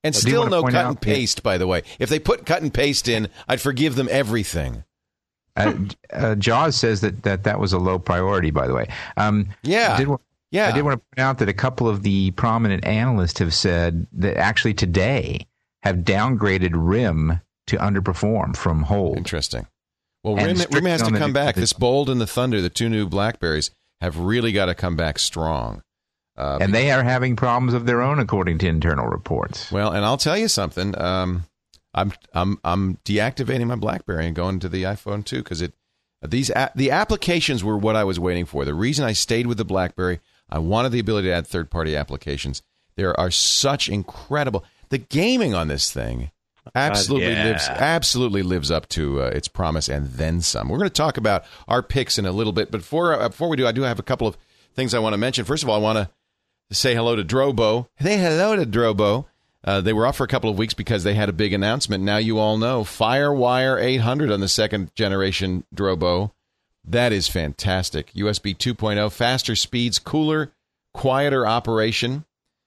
And Do you still wanna no point cut out and that- paste, by the way. If they put cut and paste in, I'd forgive them everything. Uh, uh, Jaws says that, that that was a low priority, by the way. Um, Yeah. I did, wa- Yeah. I did want to point out that a couple of the prominent analysts have said that actually today have downgraded RIM to underperform from hold. Interesting. Well, And RIM, strict RIM has to on the come new- back. This Bold and the Thunder, the two new Blackberries, have really got to come back strong. Uh, And they are having problems of their own, according to internal reports. Well, and I'll tell you something. Um, I'm I'm I'm deactivating my BlackBerry and going to the iPhone too because it these a, the applications were what I was waiting for. The reason I stayed with the BlackBerry, I wanted the ability to add third-party applications. There are such incredible the gaming on this thing absolutely yeah. lives absolutely lives up to uh, its promise and then some. We're going to talk about our picks in a little bit, but before uh, before we do, I do have a couple of things I want to mention. First of all, I want to say hello to Drobo. Say hello to Drobo. Uh, they were off for a couple of weeks because they had a big announcement. Now you all know FireWire eight hundred on the second generation Drobo. That is fantastic. U S B two point oh, faster speeds, cooler, quieter operation.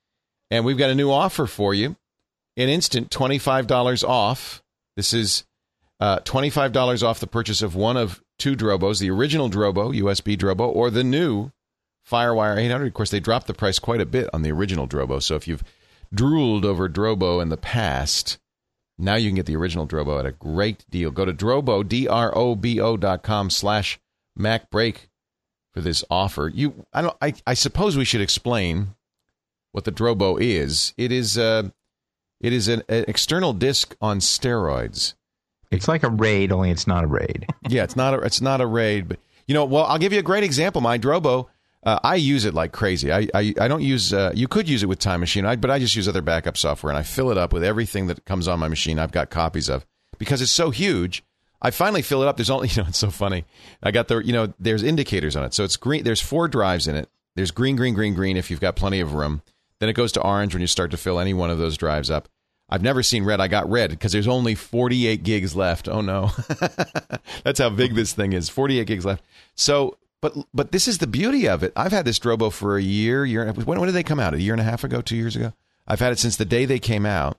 And we've got a new offer for you. An instant twenty-five dollars off. This is uh, twenty-five dollars off the purchase of one of two Drobos, the original Drobo, U S B Drobo, or the new FireWire eight hundred. Of course, they dropped the price quite a bit on the original Drobo. So if you've drooled over Drobo in the past, now you can get the original Drobo at a great deal. Go to Drobo, D R O B O dot com slash Mac Break for this offer. You, I don't, I, I suppose we should explain what the Drobo is. It is, uh, it is an, an external disc on steroids. It's like a RAID, only it's not a RAID. Yeah, it's not a, it's not a RAID, but you know, well, I'll give you a great example. My Drobo, uh, I use it like crazy. I I, I don't use. Uh, you could use it with Time Machine, I, but I just use other backup software, and I fill it up with everything that comes on my machine. I've got copies of because it's so huge. I finally fill it up. There's only, you know, it's so funny. I got the, you know, there's indicators on it, so it's green. There's four drives in it. There's green, green, green, green. If you've got plenty of room, then it goes to orange when you start to fill any one of those drives up. I've never seen red. I got red because there's only forty-eight gigs left. Oh no, that's how big this thing is. forty-eight gigs left. So. But but this is the beauty of it. I've had this Drobo for a year, year. When, when did they come out? A year and a half ago, two years ago? I've had it since the day they came out.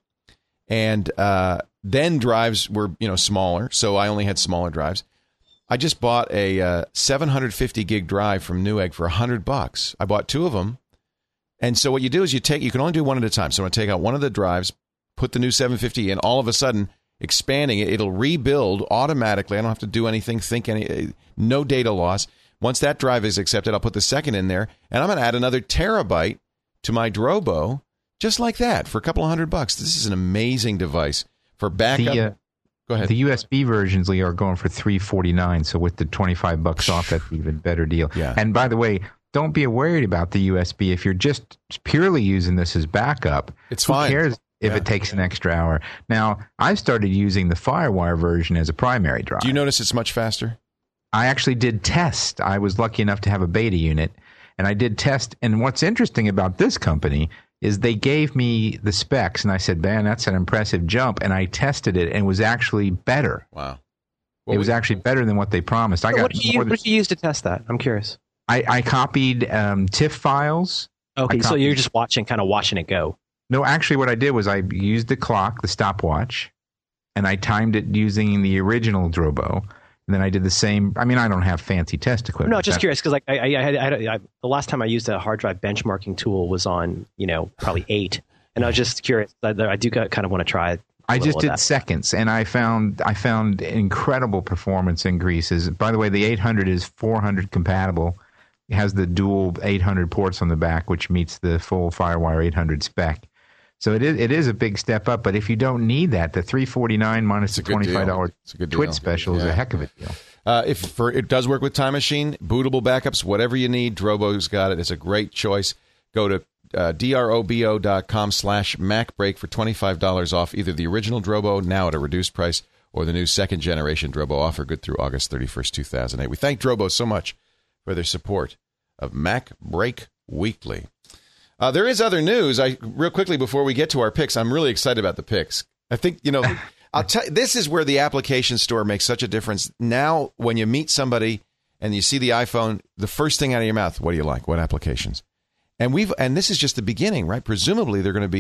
And uh, then drives were, you know, smaller, so I only had smaller drives. I just bought a uh, seven hundred fifty gig drive from Newegg for one hundred bucks. I bought two of them. And so what you do is you take, you can only do one at a time. So I'm going to take out one of the drives, put the new seven fifty in, all of a sudden, expanding it, it'll rebuild automatically. I don't have to do anything, think any, no data loss. Once that drive is accepted, I'll put the second in there, and I'm going to add another terabyte to my Drobo, just like that, for a couple of hundred bucks. This is an amazing device for backup. The, uh, Go ahead. The U S B versions, Lee, are going for three forty-nine. So with the twenty-five bucks off, that's an even better deal. Yeah. And by the way, don't be worried about the U S B if you're just purely using this as backup. It's who fine. Who cares if Yeah. it takes an extra hour? Now, I've started using the FireWire version as a primary drive. Do you notice it's much faster? I actually did test. I was lucky enough to have a beta unit, and I did test. And what's interesting about this company is they gave me the specs, and I said, man, that's an impressive jump. And I tested it, and it was actually better. Wow. It was actually better than what they promised. I got what, did you, more what than- did you use to test that? I'm curious. I, I copied um, TIFF files. Okay, I so copied- you're just watching, kind of watching it go. No, actually, what I did was I used the clock, the stopwatch, and I timed it using the original Drobo. And then I did the same. I mean, I don't have fancy test equipment. No, just That- curious because like I, I, I, had, I, had, I, the last time I used a hard drive benchmarking tool was on, you know, probably eight, and I was just curious. I, I do kind of want to try it. I just did seconds, and I found I found incredible performance increases. By the way, the eight hundred is four hundred compatible. It has the dual eight hundred ports on the back, which meets the full FireWire eight hundred spec. So it is it is a big step up. But if you don't need that, the three forty-nine minus the It's a good twenty-five dollars deal. It's a good deal. Twit special is Yeah. a heck of a deal. Uh, if for it does work with Time Machine, bootable backups, whatever you need, Drobo's got it. It's a great choice. Go to uh, drobo dot com slash MacBreak for twenty-five dollars off either the original Drobo, now at a reduced price, or the new second generation Drobo offer, good through August thirty-first, two thousand eight. We thank Drobo so much for their support of Mac Break Weekly. Uh, there is other news. I real quickly before we get to our picks, I'm really excited about the picks. I think, you know, I'll tell this is where the application store makes such a difference. Now, when you meet somebody and you see the iPhone, the first thing out of your mouth, what do you like? What applications? And we've and this is just the beginning, right? Presumably, they're going to be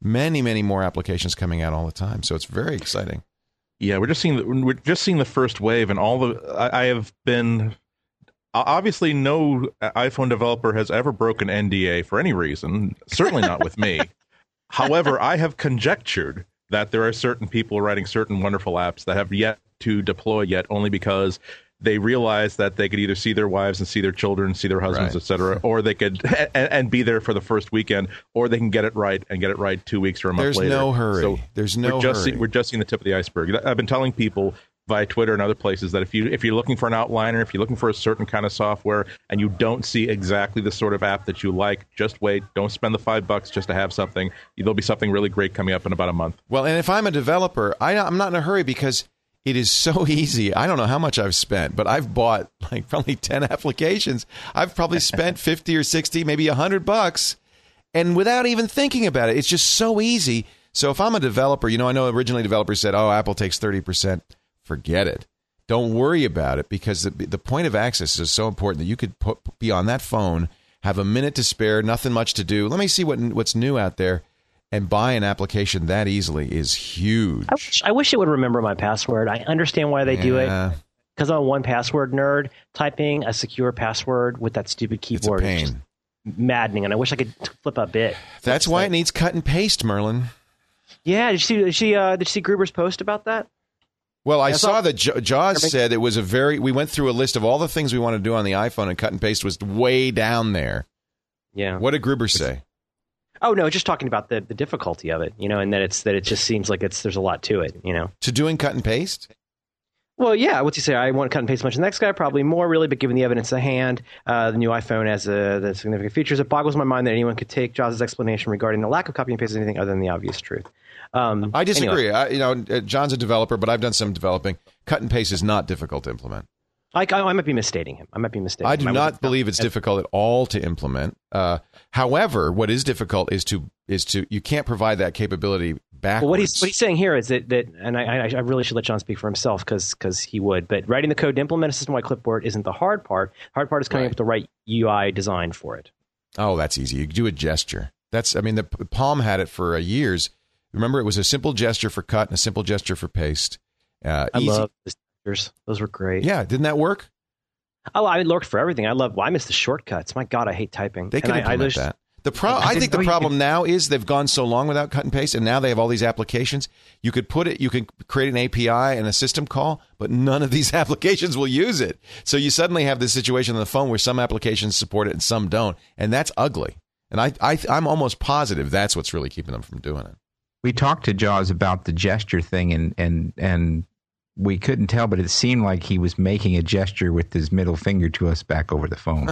many, many more applications coming out all the time. So it's very exciting. Yeah, we're just seeing the, we're just seeing the first wave, and all the I, I have been obviously no iPhone developer has ever broken N D A for any reason. Certainly not with me. However, I have conjectured that there are certain people writing certain wonderful apps that have yet to deploy yet, only because they realize that they could either see their wives and see their children, see their husbands, right. et cetera, or they could and, and be there for the first weekend, or they can get it right and get it right two weeks or a month There's later. no hurry. So There's no we're just hurry. See, we're just seeing the tip of the iceberg. I've been telling people via Twitter and other places that if you if you're looking for an outliner, if you're looking for a certain kind of software, and you don't see exactly the sort of app that you like, just wait. Don't spend the five bucks just to have something. There'll be something really great coming up in about a month. Well, and if I'm a developer, I, I'm not in a hurry because it is so easy. I don't know how much I've spent, but I've bought like probably ten applications. I've probably spent fifty or sixty, maybe one hundred bucks, and without even thinking about it. It's just so easy. So if I'm a developer, you know, I know originally developers said, oh, Apple takes thirty percent. Forget it. Don't worry about it, because the, the point of access is so important that you could put, be on that phone, have a minute to spare, nothing much to do. Let me see what what's new out there. And buy an application that easily is huge. I wish, I wish it would remember my password. I understand why they yeah. do it. Because I'm a one password nerd. Typing a secure password with that stupid keyboard it's a is pain. just maddening. And I wish I could flip a bit. That's why it needs cut and paste, Merlin. Yeah. Did you see, did she, uh, did you see Gruber's post about that? Well, I That's saw all- that J- Jaws said it was a very, we went through a list of all the things we want to do on the iPhone, and cut and paste was way down there. Yeah. What did Gruber say? Oh no, just talking about the, the difficulty of it, you know, and that it's that it just seems like it's there's a lot to it, you know. To doing cut and paste? Well, yeah. What's he say? I want to cut and paste as much as the next guy, probably more, really. But given the evidence at hand, uh, the new iPhone has uh, the significant features. It boggles my mind that anyone could take Jaws' explanation regarding the lack of copy and paste as anything other than the obvious truth. Um, I disagree. Anyway. I, you know, uh, John's a developer, but I've done some developing. Cut and paste is not difficult to implement. I, I might be misstating him. I might be mistaken. I do him. not believe it's difficult at all to implement. Uh, however, what is difficult is to is to you can't provide that capability backwards. Well, what he's what he's saying here is that that, and I, I, I really should let John speak for himself because because he would. But writing the code to implement a system-wide clipboard isn't the hard part. The hard part is coming Right. up with the right U I design for it. Oh, that's easy. You do a gesture. That's I mean, the Palm had it for uh, years. Remember, it was a simple gesture for cut and a simple gesture for paste. Uh, I easy. love the gestures; those were great. Yeah, didn't that work? Oh, I looked for everything. I love. Well, I miss the shortcuts. My God, I hate typing. They can And I, implement I just, that. The pro- I think the problem now is they've gone so long without cut and paste, and now they have all these applications. You could put it, you can create an A P I and a system call, but none of these applications will use it. So you suddenly have this situation on the phone where some applications support it and some don't, and that's ugly. And I, I, I'm almost positive that's what's really keeping them from doing it. We talked to Jaws about the gesture thing, and and and we couldn't tell, but it seemed like he was making a gesture with his middle finger to us back over the phone.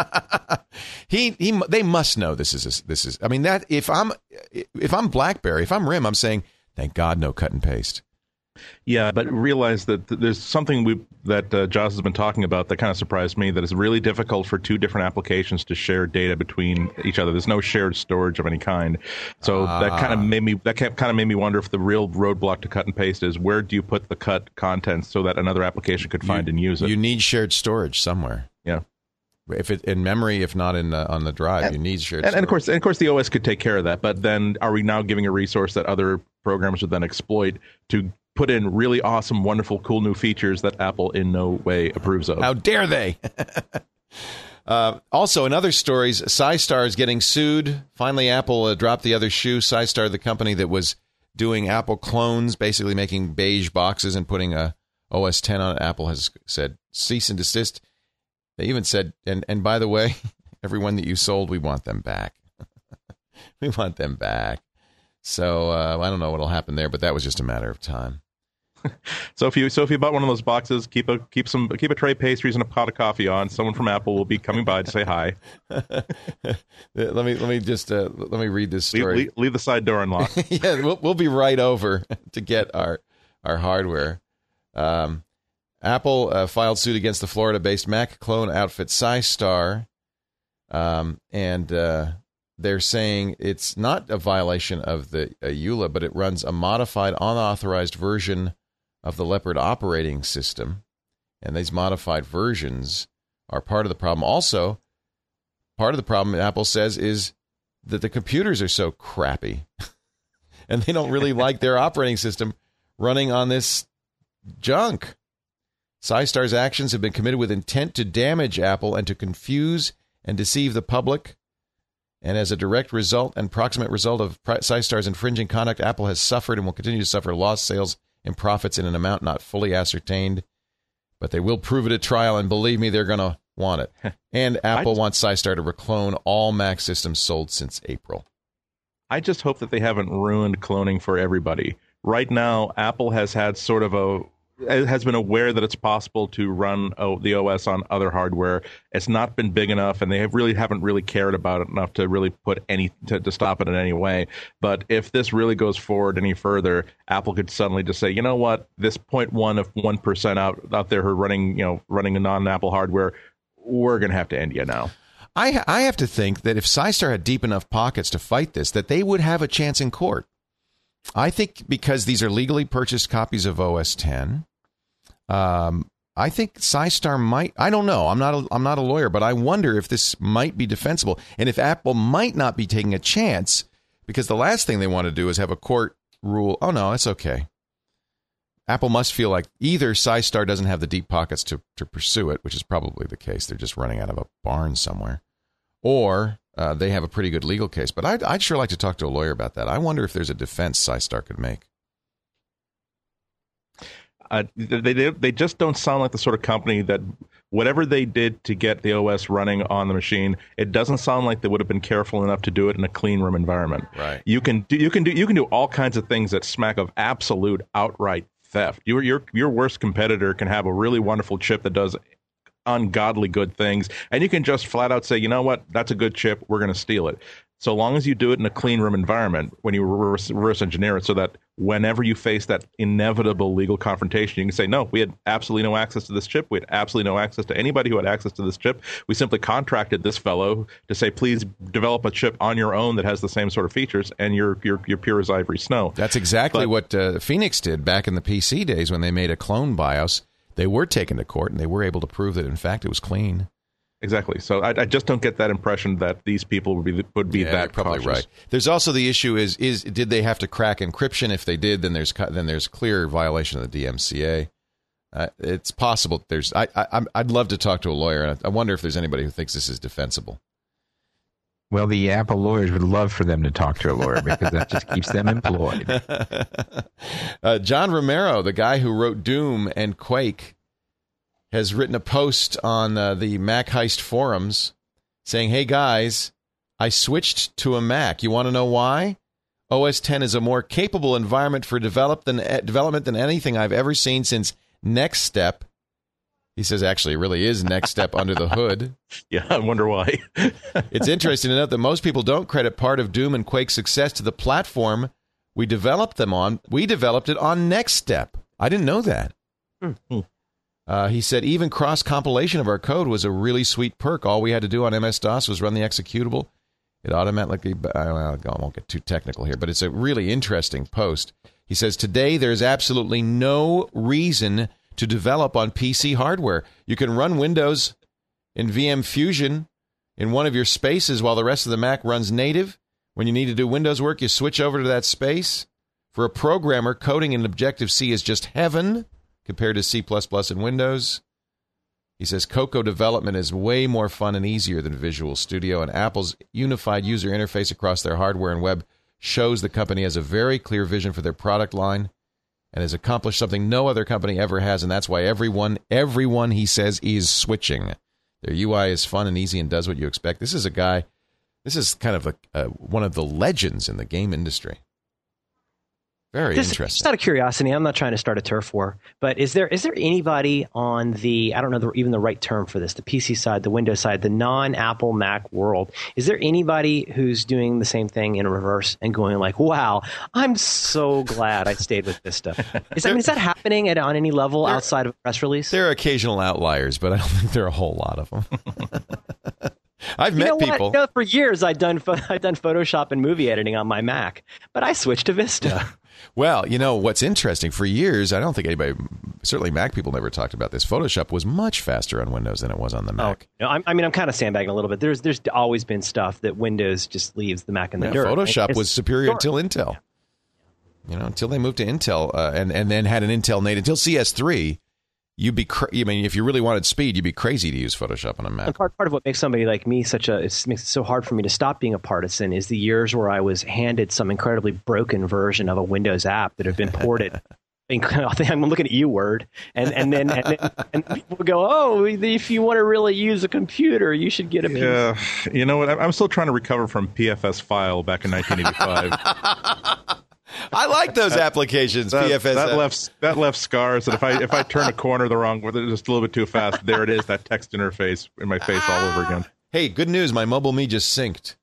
he he they must know this is a, this is I mean that if I'm if I'm BlackBerry, if I'm R I M, I'm saying thank God no cut and paste. Yeah, but realize that th- there's something we that uh, Joss has been talking about that kind of surprised me, that it's really difficult for two different applications to share data between each other. There's no shared storage of any kind. So Ah. that kind of made me that kind of made me wonder if the real roadblock to cut and paste is where do you put the cut content so that another application could find you, and use it. You need shared storage somewhere. Yeah. If it in memory, if not in uh, on the drive, And- you need shared And, storage. and of course, and of course, the O S could take care of that. But then, are we now giving a resource that other programmers would then exploit to put in really awesome, wonderful, cool new features that Apple in no way approves of? How dare they? uh, also, in other stories, SciStar is getting sued. Finally, Apple uh, dropped the other shoe. SciStar, the company that was doing Apple clones, basically making beige boxes and putting a O S ten on it, Apple has said cease and desist. They even said, and, and by the way, everyone that you sold, we want them back. We want them back. So uh, I don't know what'll happen there, but that was just a matter of time. So if you so if you bought one of those boxes, keep a keep some keep a tray of pastries and a pot of coffee on. Someone from Apple will be coming by to say hi. let me let me just uh, let me read this Leave, story. leave, leave the side door unlocked. Yeah, we'll we'll be right over to get our our hardware. Um, Apple uh, filed suit against the Florida-based Mac clone outfit SciStar, um, and uh, they're saying it's not a violation of the uh, E U L A, but it runs a modified, unauthorized version of the Leopard operating system, and these modified versions are part of the problem. Also, part of the problem, Apple says, is that the computers are so crappy. and they don't really like their operating system running on this junk. SciStar's actions have been committed with intent to damage Apple and to confuse and deceive the public. And as a direct result and proximate result of SciStar's infringing conduct, Apple has suffered and will continue to suffer lost sales and profits in an amount not fully ascertained. But they will prove it at trial, and believe me, they're going to want it. And Apple wants SciStar to reclone all Mac systems sold since April. I just hope that they haven't ruined cloning for everybody. Right now, Apple has had sort of a has been aware that it's possible to run oh, the O S on other hardware. It's not been big enough, and they have really haven't really cared about it enough to really put any to, to stop it in any way. But if this really goes forward any further, Apple could suddenly just say, you know what, this zero point one of one percent out out there who are running, you know, running a non-Apple hardware, we're going to have to end you now. I I have to think that if SciStar had deep enough pockets to fight this, that they would have a chance in court. I think because these are legally purchased copies of O S ten. Um, I think SciStar might. I don't know. I'm not. A, I'm not a lawyer, but I wonder if this might be defensible, and if Apple might not be taking a chance, because the last thing they want to do is have a court rule. Oh no, it's okay. Apple must feel like either SciStar doesn't have the deep pockets to to pursue it, which is probably the case. They're just running out of a barn somewhere, or uh, they have a pretty good legal case. But I'd, I'd sure like to talk to a lawyer about that. I wonder if there's a defense SciStar could make. Uh, they they just don't sound like the sort of company that whatever they did to get the O S running on the machine, it doesn't sound like they would have been careful enough to do it in a clean room environment. Right. You can do you can do you can do all kinds of things that smack of absolute outright theft. Your your your worst competitor can have a really wonderful chip that does ungodly good things, and you can just flat out say, you know what, that's a good chip, we're going to steal it. So long as you do it in a clean room environment, when you reverse, reverse engineer it so that whenever you face that inevitable legal confrontation, you can say, no, we had absolutely no access to this chip. We had absolutely no access to anybody who had access to this chip. We simply contracted this fellow to say, please develop a chip on your own that has the same sort of features, and you're you're, you're pure as ivory snow. That's exactly but, what uh, Phoenix did back in the P C days when they made a clone BIOS. They were taken to court, and they were able to prove that, in fact, it was clean. Exactly. So I, I just don't get that impression that these people would be would be yeah, that probably cautious. Right. There's also the issue is is did they have to crack encryption? If they did, then there's then there's clear violation of the D M C A. Uh, it's possible. There's I, I I'd love to talk to a lawyer, and I wonder if there's anybody who thinks this is defensible. Well, the Apple lawyers would love for them to talk to a lawyer because that just keeps them employed. uh, John Romero, the guy who wrote Doom and Quake, has written a post on uh, the Mac Heist forums saying, hey, guys, I switched to a Mac. You want to know why? O S ten is a more capable environment for develop than, uh, development than anything I've ever seen since Next Step. He says, actually, it really is Next Step under the hood. Yeah, I wonder why. It's interesting to note that most people don't credit part of Doom and Quake's success to the platform we developed them on. We developed it on Next Step. I didn't know that. Mm-hmm. Uh, he said even cross-compilation of our code was a really sweet perk. All we had to do on M S DOS was run the executable. It automatically, I won't get too technical here, but it's a really interesting post. He says, today there's absolutely no reason to develop on P C hardware. You can run Windows in V M Fusion in one of your spaces while the rest of the Mac runs native. When you need to do Windows work, you switch over to that space. For a programmer, coding in Objective-C is just heaven compared to C plus plus in Windows. He says Cocoa development is way more fun and easier than Visual Studio, and Apple's unified user interface across their hardware and web shows the company has a very clear vision for their product line and has accomplished something no other company ever has, and that's why everyone, everyone, he says, is switching. Their U I is fun and easy and does what you expect. This is a guy, this is kind of a, uh, one of the legends in the game industry. Very just, interesting. Just out of curiosity, I'm not trying to start a turf war, but is there is there anybody on the, I don't know the, even the right term for this, the P C side, the Windows side, the non-Apple Mac world, is there anybody who's doing the same thing in reverse and going like, wow, I'm so glad I stayed with Vista? Is, I mean, is that happening at on any level there, outside of a press release? There are occasional outliers, but I don't think there are a whole lot of them. I've you met know people. You know, for years, I'd done I'd done Photoshop and movie editing on my Mac, but I switched to Vista. Well, you know, what's interesting, for years, I don't think anybody, certainly Mac people never talked about this, Photoshop was much faster on Windows than it was on the Mac. Oh, no, I'm, I mean, I'm kind of sandbagging a little bit. There's there's always been stuff that Windows just leaves the Mac in the yeah, dirt. Photoshop it's was superior short. until Intel. You know, until they moved to Intel uh, and and then had an Intel native until C S three. You'd be, cra- I mean, if you really wanted speed, you'd be crazy to use Photoshop on a Mac. And part part of what makes somebody like me such a it makes it so hard for me to stop being a partisan is the years where I was handed some incredibly broken version of a Windows app that had been ported. I'm looking at you, Word, and and then and, then, and people go, oh, if you want to really use a computer, you should get a P C. Yeah, you know what? I'm still trying to recover from P F S File back in nineteen eighty-five. I like those applications. That, P F S. that left that left scars. That if I if I turn a corner the wrong way, just a little bit too fast, there it is. That text interface in my face all over again. Hey, good news! My Mobile Me just synced.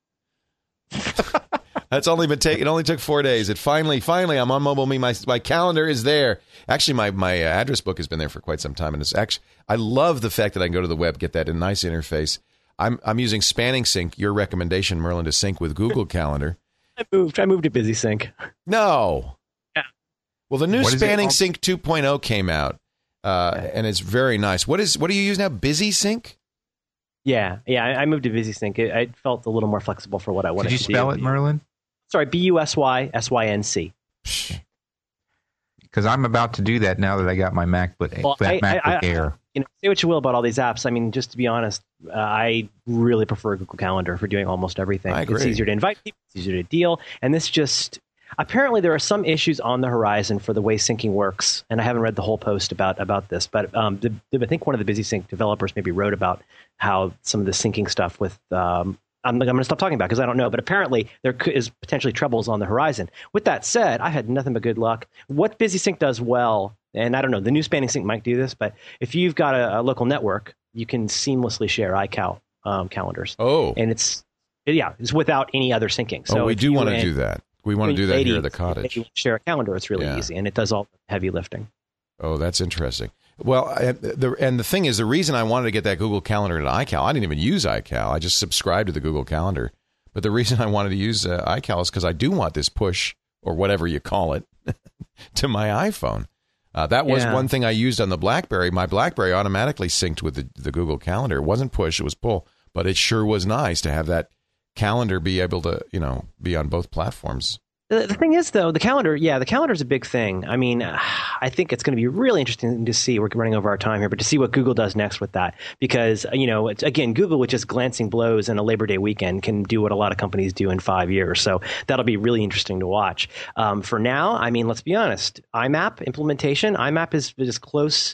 That's only been take. It only took four days. It finally, finally, I'm on Mobile Me. My my calendar is there. Actually, my my address book has been there for quite some time, and it's actually. I love the fact that I can go to the web, get that in nice interface. I'm I'm using Spanning Sync. Your recommendation, Merlin, to sync with Google Calendar. I moved. I moved to Busy Sync. No. Yeah. Well, the new What is it Spanning called? Sync two point oh came out, uh, and it's very nice. What is what do you use now? Busy Sync? Yeah, yeah. I, I moved to Busy Sync. It, I felt a little more flexible for what I wanted Did you to spell do. it, Merlin? Sorry, B U S Y S Y N C. Because I'm about to do that now that I got my MacBook, Well, that I- MacBook I- I- Air. You know, say what you will about all these apps. I mean, just to be honest, uh, I really prefer Google Calendar for doing almost everything. I It's agree. easier to invite people. It's easier to deal. And this just apparently there are some issues on the horizon for the way syncing works. And I haven't read the whole post about about this, but um, the, the, I think one of the Busy Sync developers maybe wrote about how some of the syncing stuff with. Um, I'm, I'm going to stop talking about because I don't know, but apparently there could, is potentially troubles on the horizon. With that said, I had nothing but good luck. What Busy Sync does well, and I don't know, the new Spanning Sync might do this, but if you've got a, a local network, you can seamlessly share iCal um, calendars. Oh, And it's, yeah, it's without any other syncing. So oh, we if do you want to and- do that. We want to do that here at the cottage. If you share a calendar, it's really Yeah. easy, and it does all the heavy lifting. Oh, that's interesting. Well, I, the, and the thing is, the reason I wanted to get that Google Calendar and iCal, I didn't even use iCal. I just subscribed to the Google Calendar. But the reason I wanted to use uh, iCal is because I do want this push, or whatever you call it, to my iPhone. Uh, that was Yeah. one thing I used on the BlackBerry. My BlackBerry automatically synced with the, the Google Calendar. It wasn't push, it was pull. But it sure was nice to have that calendar be able to, you know, be on both platforms. The, the thing is, though, the calendar, yeah, the calendar is a big thing. I mean, I think it's going to be really interesting to see. We're running over our time here, but to see what Google does next with that. Because, you know, it's, again, Google with just glancing blows in a Labor Day weekend can do what a lot of companies do in five years. So that'll be really interesting to watch. Um, for now, I mean, let's be honest. I MAP implementation, I MAP is, is close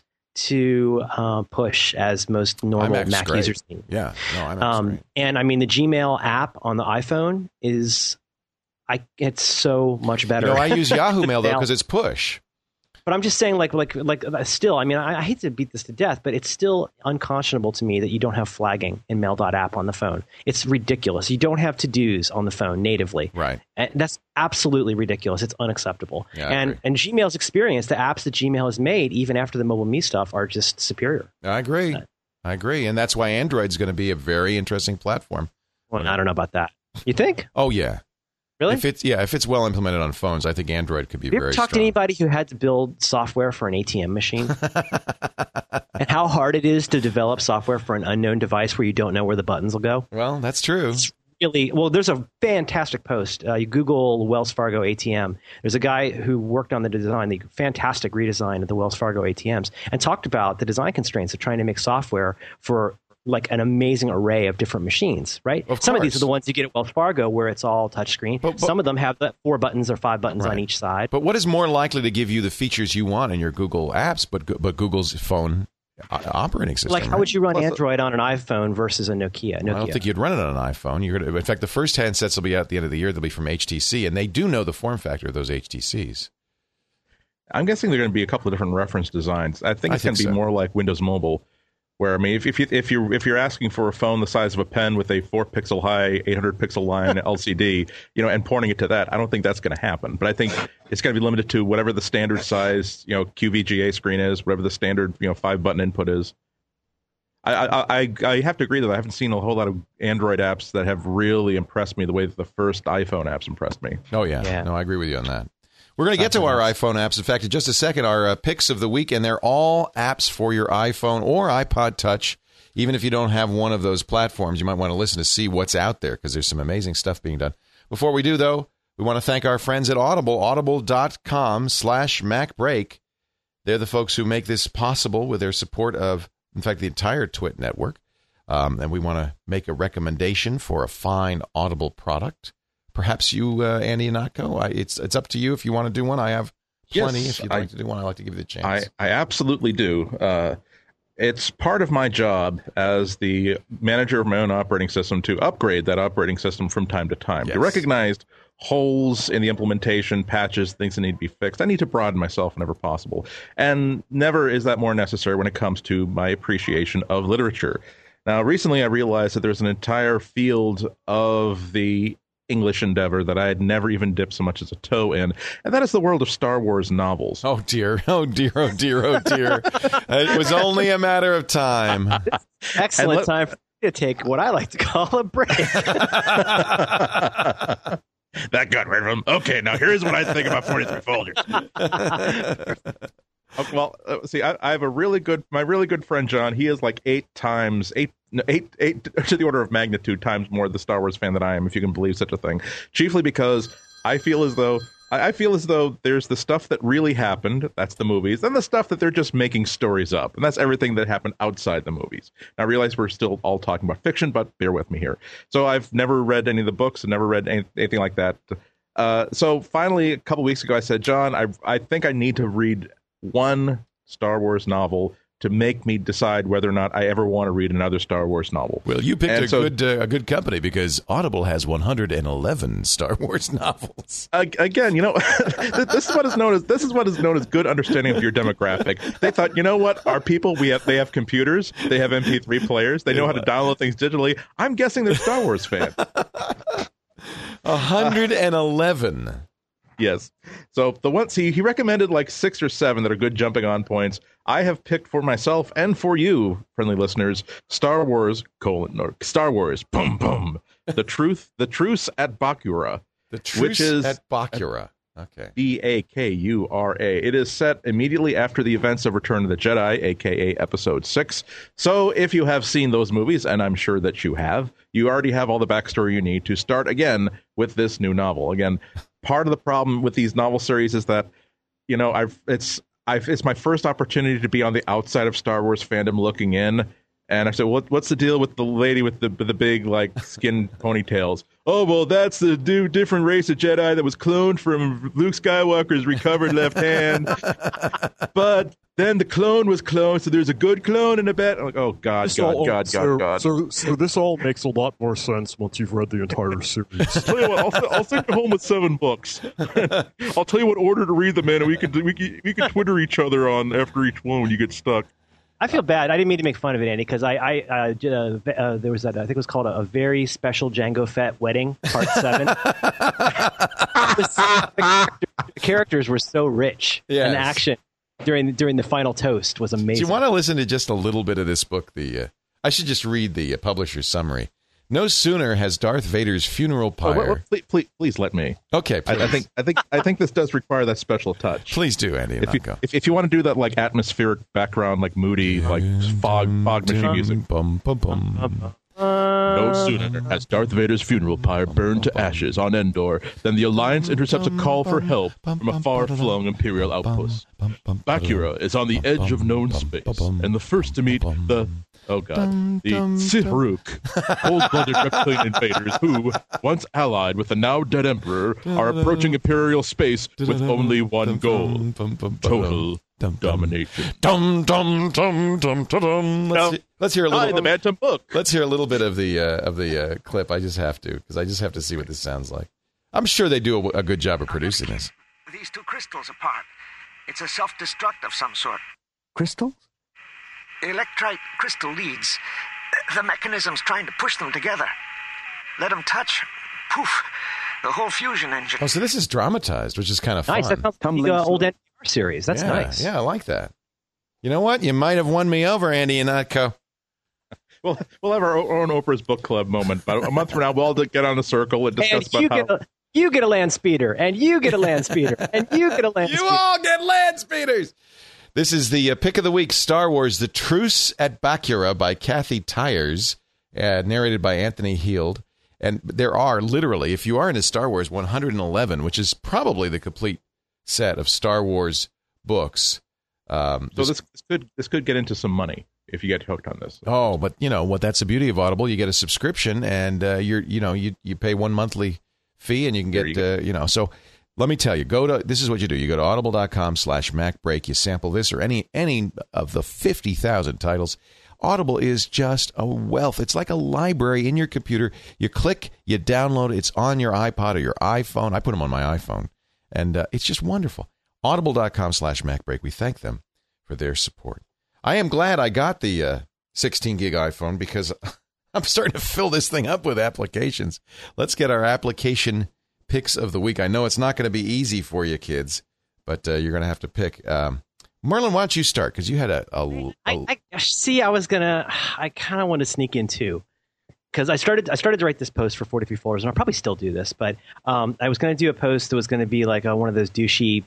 to uh, push as most normal iMac's Mac great. users need. Yeah, no, I'm Um, and I mean, the Gmail app on the iPhone is, I it's so much better. You know, I use Yahoo Mail, though, Now- because it's push. But I'm just saying, like, like, like, uh, still, I mean, I, I hate to beat this to death, but it's still unconscionable to me that you don't have flagging in Mail.app on the phone. It's ridiculous. You don't have to-dos on the phone natively. Right. And that's absolutely ridiculous. It's unacceptable. Yeah, I and agree. and Gmail's experience, the apps that Gmail has made, even after the Mobile Me stuff, are just superior. I agree. I agree. And that's why Android's going to be a very interesting platform. Well, I don't know about that. You think? Oh, yeah. Really? If it's yeah, if it's well implemented on phones, I think Android could be Have you very ever talked strong. to anybody who had to build software for an A T M machine? And how hard it is to develop software for an unknown device where you don't know where the buttons will go? Well, that's true. Really, well, there's a fantastic post. Uh, you Google Wells Fargo A T M. There's a guy who worked on the design, the fantastic redesign of the Wells Fargo A T Ms, and talked about the design constraints of trying to make software for like an amazing array of different machines, right? Of Some of these course. are the ones you get at Wells Fargo where it's all touchscreen. But- but- Some of them have the four buttons or five buttons on Right. each side. But what is more likely to give you the features you want in your Google apps, but Go- but Google's phone uh, operating system? Like, how right? would you run Plus, Android on an iPhone versus a Nokia? Nokia. I don't think you'd run it on an iPhone. You're gonna, in fact, the first handsets will be out at the end of the year. They'll be from H T C, and they do know the form factor of those H T Cs. I'm guessing they're going to be a couple of different reference designs. I think I it's going think to be so. more like Windows Mobile, where I mean, if if, you, if you're if you're asking for a phone the size of a pen with a four pixel high, eight hundred pixel line L C D, you know, and porting it to that, I don't think that's going to happen. But I think it's going to be limited to whatever the standard size, you know, Q V G A screen is, whatever the standard, you know, five button input is. I, I I I have to agree that I haven't seen a whole lot of Android apps that have really impressed me the way that the first iPhone apps impressed me. Oh, yeah. Yeah. No, I agree with you on that. We're going to get to our iPhone apps. In fact, in just a second, our uh, picks of the week, and they're all apps for your iPhone or iPod Touch. Even if you don't have one of those platforms, you might want to listen to see what's out there because there's some amazing stuff being done. Before we do, though, we want to thank our friends at Audible, audible.com slash MacBreak. They're the folks who make this possible with their support of, in fact, the entire Twit network. Um, and we want to make a recommendation for a fine Audible product. Perhaps you, uh, Andy Ihnatko, I, it's it's up to you if you want to do one. I have plenty. Yes, if you'd I, like to do one, I'd like to give you the chance. I, I absolutely do. Uh, it's part of my job as the manager of my own operating system to upgrade that operating system from time to time. Yes. To recognize holes in the implementation, patches, things that need to be fixed. I need to broaden myself whenever possible. And never is that more necessary when it comes to my appreciation of literature. Now, recently I realized that there's an entire field of the English endeavor that I had never even dipped so much as a toe in, and that is the world of Star Wars novels. Oh, dear. Oh, dear. Oh, dear. Oh, dear. It was only a matter of time. Excellent let- time for me to take what I like to call a break. That got rid of him. Okay, now here's what I think about forty-three folders. Oh, well, uh, see, I, I have a really good, my really good friend John. He is like eight times, eight, no, eight, eight to the order of magnitude times more the Star Wars fan than I am, if you can believe such a thing. Chiefly because I feel as though I, I feel as though there's the stuff that really happened. That's the movies, and the stuff that they're just making stories up, and that's everything that happened outside the movies. Now, I realize we're still all talking about fiction, but bear with me here. So I've never read any of the books and never read any, anything like that. Uh, so finally, a couple weeks ago, I said, John, I I think I need to read one Star Wars novel to make me decide whether or not I ever want to read another Star Wars novel. Well, you picked And a so- good uh, a good company because Audible has one hundred eleven Star Wars novels. Uh, again, you know, this is what is known as this is what is known as good understanding of your demographic. They thought, you know what, our people, we have they have computers, they have M P three players, they know how to download things digitally. I'm guessing they're Star Wars fans. one hundred eleven. Yes. So the ones he, he recommended like six or seven that are good jumping on points. I have picked for myself and for you, friendly listeners, Star Wars colon or Star Wars boom boom. The truth, the truce at Bakura. The Truce Which is- at Bakura. Okay. B A K U R A. It is set immediately after the events of Return of the Jedi, a k a. Episode six. So if you have seen those movies, and I'm sure that you have, you already have all the backstory you need to start again with this new novel. Again, part of the problem with these novel series is that, you know, I've it's I've it's my first opportunity to be on the outside of Star Wars fandom looking in. And I said, what, what's the deal with the lady with the the big, like, skin ponytails? Oh, well, that's the new different race of Jedi that was cloned from Luke Skywalker's recovered left hand. But then the clone was cloned, so there's a good clone and a bad. I'm like, oh, God, This God, all- God, so, God, God. So, so this all makes a lot more sense once you've read the entire series. Tell you what, I'll, I'll send you home with seven books. I'll tell you what order to read them in, and we can we can, we can Twitter each other on after each one when you get stuck. I feel bad. I didn't mean to make fun of it, Andy, because I, I uh, j- uh, v- uh, there was that, I think it was called a, a very special Jango Fett wedding, part seven. the characters were so rich, Yes. and the action during during the final toast was Do amazing. you want to listen to just a little bit of this book? The uh, I should just read the uh, publisher's summary. No sooner has Darth Vader's funeral Oh, pyre. wait, wait, please, please, please let me. Okay, I, please. I think I think I think this does require that special touch. Please do, Andy. If you, Ihnatko. if, if you want to do that, like atmospheric background, like moody, like fog fog machine music. Bum, bum, bum. No sooner has Darth Vader's funeral pyre burned to ashes on Endor than the Alliance intercepts a call for help from a far-flung Imperial outpost. Bakura is on the edge of known space, and the first to meet the, oh god, the Sihruk, cold-blooded reptilian invaders who, once allied with the now-dead Emperor, are approaching Imperial space with only one goal: total domination. Dum dum dum dum dum dum. Let's, Now, he- let's hear a Hi, little. the Bantam book. Let's hear a little bit of the uh, of the uh, clip. I just have to because I just have to see what this sounds like. I'm sure they do a, a good job of producing this. These two crystals apart. It's a self-destruct of some sort. Crystals? Electrite crystal leads. The mechanism's trying to push them together. Let them touch. Poof. The whole fusion engine. Oh, so this is dramatized, which is kind of fun. Nice. That sounds like the uh, old N P R series. That's yeah, nice. Yeah, I like that. You know what? You might have won me over, Andy Ihnatko. We'll, we'll have our own Oprah's book club moment. But a month from now, we'll all get on a circle and discuss And you about get, how. a, you get a land speeder, and you get a land speeder, and you get a land You speeder. all get land speeders. This is the uh, pick of the week: Star Wars: The Truce at Bakura by Kathy Tyers, uh, narrated by Anthony Heald. And there are literally, if you are into Star Wars, one hundred eleven, which is probably the complete set of Star Wars books. Um, so this, this could this could get into some money if you get hooked on this. Oh, but you know what? That's the beauty of Audible. You get a subscription, and uh, you're you know you you pay one monthly fee, and you can get you, uh, you know. So let me tell you, go to this is what you do. You go to audible dot com slash Mac Break. You sample this or any any of the fifty thousand titles. Audible is just a wealth. It's like a library in your computer. You click, you download. It's on your iPod or your iPhone. I put them on my iPhone, and uh, it's just wonderful. audible dot com slash Mac Break. We thank them for their support. I am glad I got the uh, sixteen gig iPhone because I'm starting to fill this thing up with applications. Let's get our application picks of the week. I know it's not going to be easy for you kids, but uh, you're going to have to pick. Um, Merlin, why don't you start? Because you had a... a, a I, I see, I was going to... I kind of want to sneak in, too. Because I started I started to write this post for forty-three Floors, and I'll probably still do this, but um, I was going to do a post that was going to be like uh, one of those douchey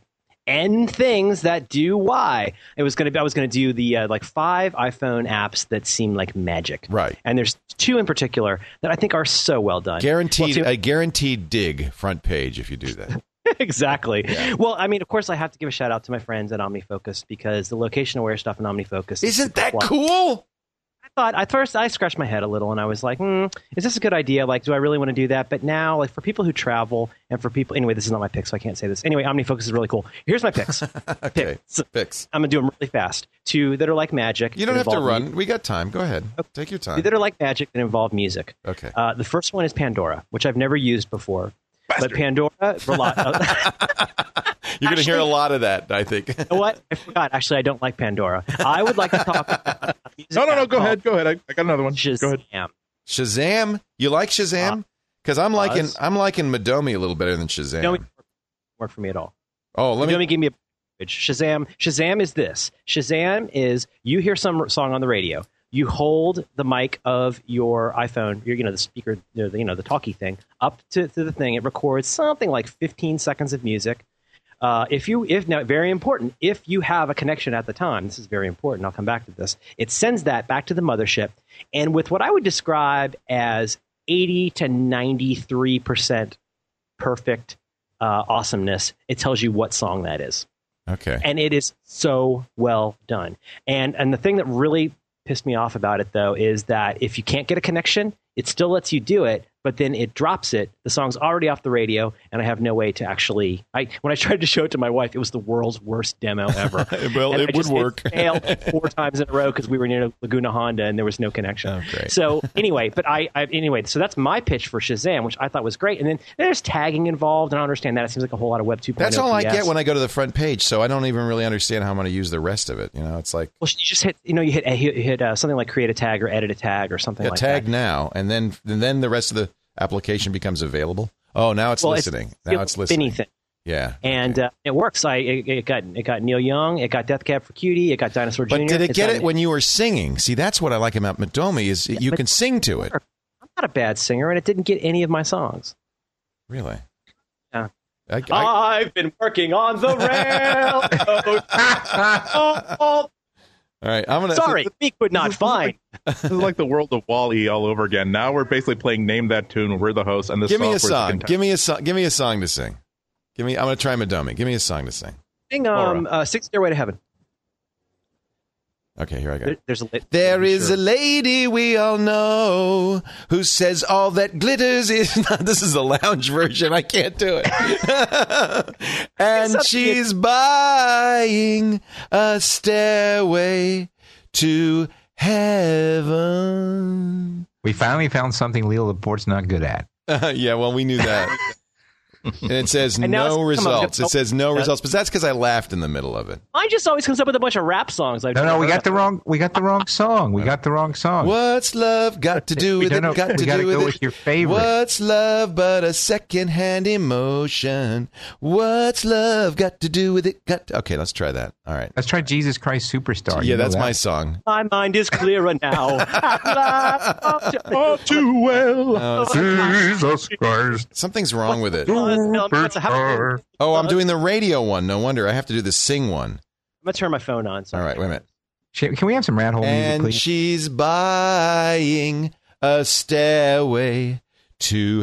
N things that do Y. It was going to be, I was going to do the uh, like five iPhone apps that seem like magic. Right. And there's two in particular that I think are so well done. Guaranteed, well, a guaranteed dig front page if you do that. Exactly. Yeah. Well, I mean, of course, I have to give a shout out to my friends at OmniFocus because the location aware stuff in OmniFocus isn't that cool? I thought at first I scratched my head a little and I was like, hmm, is this a good idea? Like, do I really want to do that? But now, like, for people who travel and for people, anyway, this is not my pick, so I can't say this. Anyway, OmniFocus is really cool. Here's my picks. Okay, picks. picks. I'm gonna do them really fast. Two that are like magic. You don't have to run. Music. We got time. Go ahead. Okay. Take your time. Two that are like magic that involve music. Okay. Uh, the first one is Pandora, which I've never used before. Bastard. But Pandora, a lot. You're going to hear a lot of that, I think. You know what? I forgot. Actually, I don't like Pandora. I would like to talk about music. No, no, no. Go ahead. Go ahead. I, I got another one. Shazam. Go ahead. Shazam? You like Shazam? Because uh, I'm liking Buzz. I'm liking Madomi a little better than Shazam. Madomi work for me at all. Oh, let Madomi me give me a Shazam. Shazam is this. Shazam is you hear some song on the radio. You hold the mic of your iPhone, your, you know, the speaker, you know, the talkie thing, up to, to the thing. It records something like fifteen seconds of music. Uh, if you, if now, very important, if you have a connection at the time, this is very important. I'll come back to this. It sends that back to the mothership, and with what I would describe as eighty to ninety-three percent perfect uh, awesomeness, it tells you what song that is. Okay, and it is so well done. And and the thing that really pissed me off about it, though, is that if you can't get a connection, it still lets you do it, but then it drops it. The song's already off the radio, and I have no way to actually... I When I tried to show it to my wife, it was the world's worst demo ever. Well, and it I just, would work. It failed four times in a row because we were near Laguna Honda, and there was no connection. Oh, great. So anyway, but I, I anyway, so that's my pitch for Shazam, which I thought was great. And then there's tagging involved, and I don't understand that. It seems like a whole lot of Web two point oh. That's all I B S. get when I go to the front page, so I don't even really understand how I'm going to use the rest of it. You know, it's like... Well, you just hit, you know, you hit, hit, hit uh, something like create a tag or edit a tag or something yeah, like tag that. now, and then and then the rest of the application becomes available. Oh, now it's well, listening. It's, now it's listening. Anything. Yeah, and okay. uh, it works. I it, it got it got Neil Young, it got Death Cab for Cutie, it got Dinosaur but Junior did it it's get got, it when you were singing? See, that's what I like about Madomi is you can sing to it. I'm not a bad singer, and it didn't get any of my songs. Really? Yeah. I, I, I've been working on the railroad. oh, oh. All right, I'm gonna. Sorry, we could not find. This is like the world of Wall-E all over again. Now we're basically playing Name That Tune. We're the host, and the give me a software's song. Give me a song. Give me a song to sing. Give me. I'm gonna try Madomi. Give me a song to sing. Sing um, uh, "Six Stairway to Heaven." Okay, here I go. There, there's a, there is sure. a lady we all know who says all that glitters is not. This is the lounge version. I can't do it. And she's buying a stairway to heaven. We finally found something Leo Laporte's not good at. Uh, yeah, well, we knew that. And it says and no results. On, it says no results, but that's because I laughed in the middle of it. Mine just always comes up with a bunch of rap songs. I've no, no, we got the wrong. We got the wrong song. We got the wrong song. What's love got to do with it? Know, got to do with go it. With your favorite. What's love but a second-hand emotion? What's love got to do with it? Got to... Okay, let's try that. All right, let's try Jesus Christ Superstar. Yeah, you that's that? my song. My mind is clearer now. Oh, too well. No, Jesus Christ. Something's wrong with it. Superstar. Oh, I'm doing the radio one. No wonder I have to do the sing one. I'm gonna turn my phone on. All right, wait a minute. Can we have some rat hole music, and please? she's buying a stairway to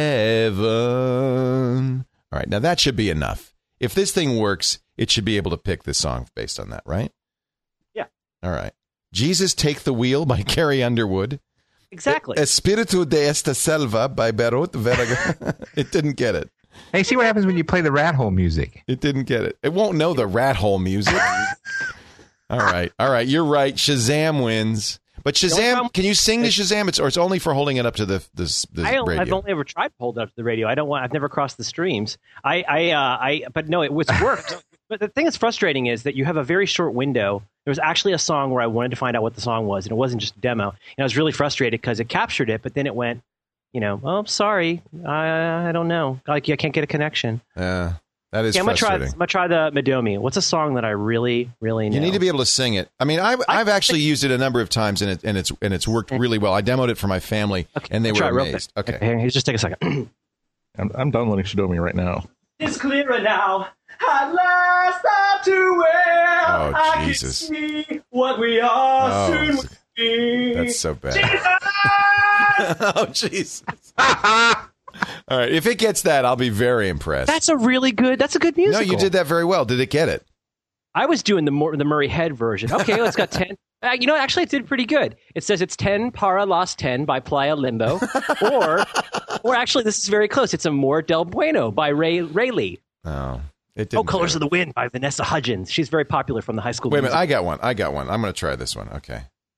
heaven. All right, now that should be enough. If this thing works, it should be able to pick this song based on that, right? Yeah. All right. Jesus, Take the Wheel by Carrie Underwood. Exactly. Espiritu de esta selva by Berut Verga. It didn't get it. Hey, see what happens when you play the rat hole music. It didn't get it. It won't know the rat hole music. All right. All right. You're right. Shazam wins. But Shazam, can you sing to Shazam? It's, or it's only for holding it up to the, the, the I radio? I've only ever tried to hold it up to the radio. I don't want. I've never crossed the streams. I, I, uh, I. But no, it was worked. But the thing that's frustrating is that you have a very short window. There was actually a song where I wanted to find out what the song was, and it wasn't just a demo. And I was really frustrated because it captured it, but then it went, you know, oh, I'm sorry, I, I don't know, like I can't get a connection. Yeah, that is yeah, I'm gonna frustrating. try. I'm gonna try the Madomi. What's a song that I really, really know? You need to be able to sing it. I mean, I've I've actually used it a number of times, and it and it's and it's worked really well. I demoed it for my family, okay, and they I'll were try it real amazed. quick. Okay, okay, just take a second. I'm, I'm downloading Shidomi right now. It's clearer now. At last I'm to where Oh, I Jesus. can see what we are Oh, soon will be. that's so bad. Jesus! Oh, Jesus. All right, if it gets that, I'll be very impressed. That's a really good. That's a good no, musical. you did that very well. Did it get it? I was doing the Mur- the Murray Head version. Okay, well, it's got ten. Uh, you know, actually, it did pretty good. It says it's ten para las ten by Playa Limbo, or, or actually, this is very close. It's Amor del Bueno by Ray Rayleigh. Oh, it didn't. Oh, Colors of the Wind by Vanessa Hudgens. She's very popular from the High School. Wait a minute, Musical. I got one. I got one. I'm going to try this one. Okay.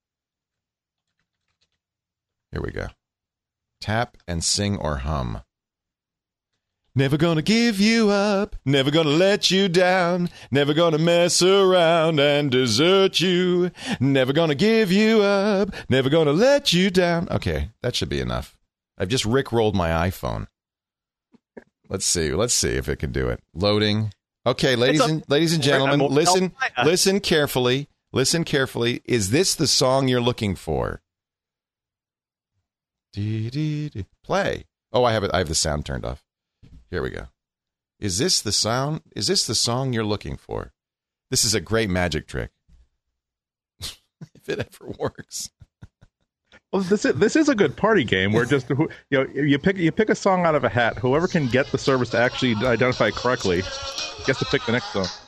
Here we go. Tap and sing or hum. Never gonna give you up, never gonna let you down, never gonna mess around and desert you, never gonna give you up, never gonna let you down. Okay, that should be enough. I've just rickrolled my iPhone. Let's see, let's see if it can do it. Loading. Okay, ladies and ladies and gentlemen, listen, listen carefully, listen carefully. Is this the song you're looking for? Dee, dee, dee. Play. Oh, I have it. I have the sound turned off. Here we go. Is this the sound? Is this the song you're looking for? This is a great magic trick. If it ever works. Well, this is this is a good party game where just you know you pick you pick a song out of a hat. Whoever can get the service to actually identify it correctly gets to pick the next song.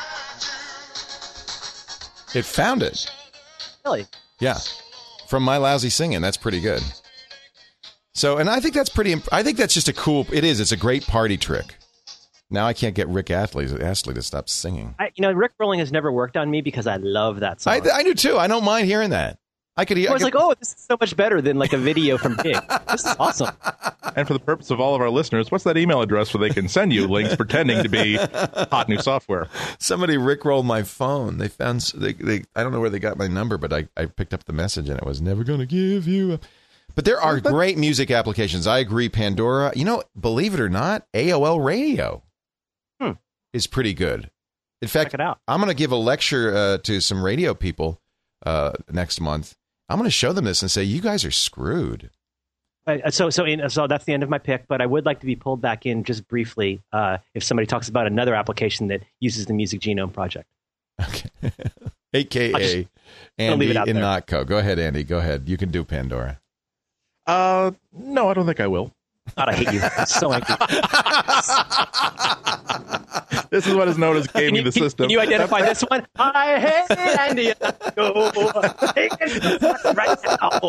It found it. Really? Yeah. From my lousy singing. That's pretty good. So, and I think that's pretty, imp- I think that's just a cool, it is, it's a great party trick. Now I can't get Rick Astley, Astley to stop singing. I, you know, Rick Rolling has never worked on me because I love that song. I, I do too. I don't mind hearing that. I could hear. I was I like, oh, this is so much better than like a video from Pig. This is awesome. And for the purpose of all of our listeners, what's that email address where they can send you links pretending to be hot new software? Somebody rickrolled my phone. They found, they, they, I don't know where they got my number, but I, I picked up the message and it was never going to give you a... But there are great music applications. I agree. Pandora, you know, believe it or not, A O L Radio hmm. is pretty good. In fact, Check it out. I'm going to give a lecture uh, to some radio people uh, next month. I'm going to show them this and say, you guys are screwed. Uh, so, so, in, so that's the end of my pick. But I would like to be pulled back in just briefly uh, if somebody talks about another application that uses the Music Genome Project. Okay. A K A Andy in Notco. Go ahead, Andy. Go ahead. You can do Pandora. Uh, no, I don't think I will. God, I hate you. I'm so angry. This is what is known as gaming you, the system. Can you identify this one? I hate Andy. Go. Right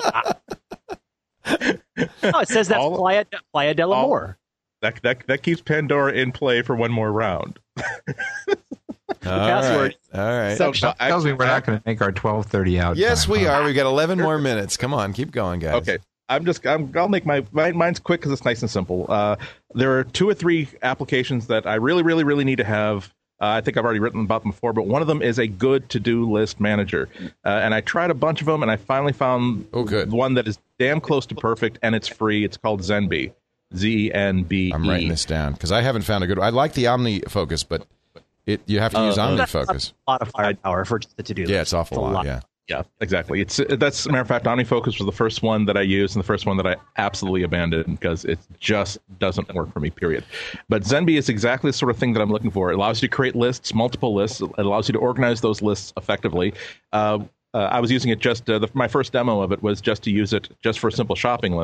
now. Oh, it says that's All, Playa, Playa del Amor. That, that, that keeps Pandora in play for one more round. All password. right. All right. So, that tells me we're not going to make our twelve thirty out. Yes, time, we huh? are. We've got eleven more minutes. Come on. Keep going, guys. Okay. I'm just, I'm, I'll make my, my mine's quick because it's nice and simple. Uh, there are two or three applications that I really, really, really need to have. Uh, I think I've already written about them before, but one of them is a good to-do list manager. Uh, and I tried a bunch of them, and I finally found oh, good. one that is damn close to perfect, and it's free. It's called Zenby. Z E N B E. I'm writing this down because I haven't found a good one. I like the OmniFocus, but it you have to use uh, OmniFocus. A lot of firepower for just the to-do list. Yeah, it's awful It's a lot, yeah. Yeah, exactly. It's that's, as a matter of fact, OmniFocus was the first one that I used and the first one that I absolutely abandoned because it just doesn't work for me, period. But Zenby is exactly the sort of thing that I'm looking for. It allows you to create lists, multiple lists. It allows you to organize those lists effectively. Uh, uh, I was using it just, uh, the, my first demo of it was just to use it just for a simple shopping list.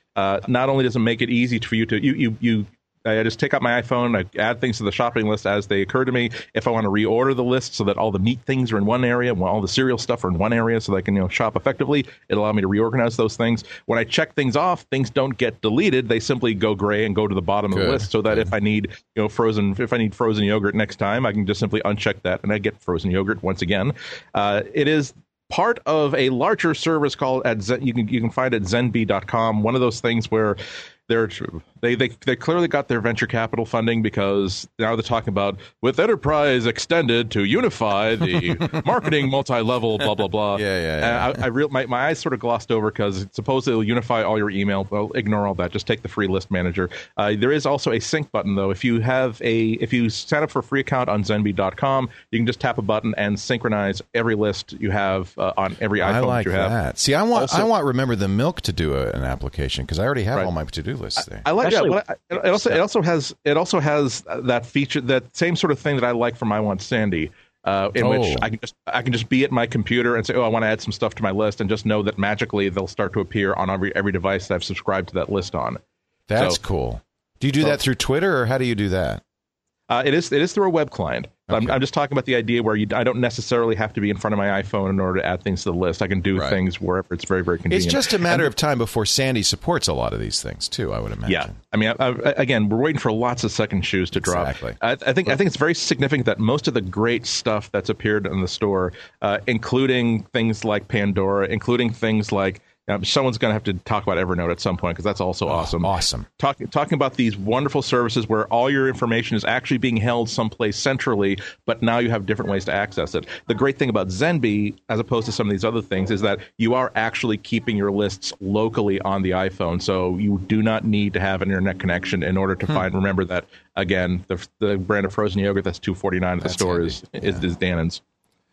Uh, not only does it make it easy for you to you you you. I just take out my iPhone, I add things to the shopping list as they occur to me. If I want to reorder the list so that all the neat things are in one area, and all the cereal stuff are in one area so that I can you know shop effectively, it allows me to reorganize those things. When I check things off, things don't get deleted. They simply go gray and go to the bottom Good. of the list so that if I need you know frozen if I need frozen yogurt next time, I can just simply uncheck that and I get frozen yogurt once again. Uh, it is part of a larger service called at Zen, you can you can find it at zenb dot com. One of those things where They're, they they they clearly got their venture capital funding because now they're talking about with enterprise extended to unify the marketing multi-level blah blah blah. Yeah, yeah, yeah. And I, I real my, my eyes sort of glossed over because supposedly it'll unify all your email. Well, ignore all that. Just take the free list manager. Uh, there is also a sync button though. If you have a if you sign up for a free account on zenb dot com, you can just tap a button and synchronize every list you have uh, on every iPhone I like that you have. that. See, I want Also- I want Remember the Milk to do a, an application because I already have Right. all my to-do lists there. I like Especially- that. What I- It also it also has it also has that feature, that same sort of thing that I like from I Want Sandy, uh, in Oh. which I can just I can just be at my computer and say, oh, I want to add some stuff to my list, and just know that magically they'll start to appear on every every device that I've subscribed to that list on. That's So- cool. Do you do so- that through Twitter or how do you do that? Uh, it is it is through a web client. I'm, Okay. I'm just talking about the idea where you, I don't necessarily have to be in front of my iPhone in order to add things to the list. I can do Right. things wherever it's very very convenient. It's just a matter And- of time before Sandy supports a lot of these things too, I would imagine. Yeah, I mean, I, I, again, we're waiting for lots of second shoes to drop. Exactly. I, I think I think it's very significant that most of the great stuff that's appeared in the store, uh, including things like Pandora, including things like um, someone's going to have to talk about Evernote at some point because that's also awesome. Awesome. Talking talking about these wonderful services where all your information is actually being held someplace centrally, but now you have different ways to access it. The great thing about Zenb, as opposed to some of these other things, is that you are actually keeping your lists locally on the iPhone, so you do not need to have an internet connection in order to Hmm. find. Remember that again, the the brand of frozen yogurt that's two forty-nine at the That's store handy. is, is is Dannon's.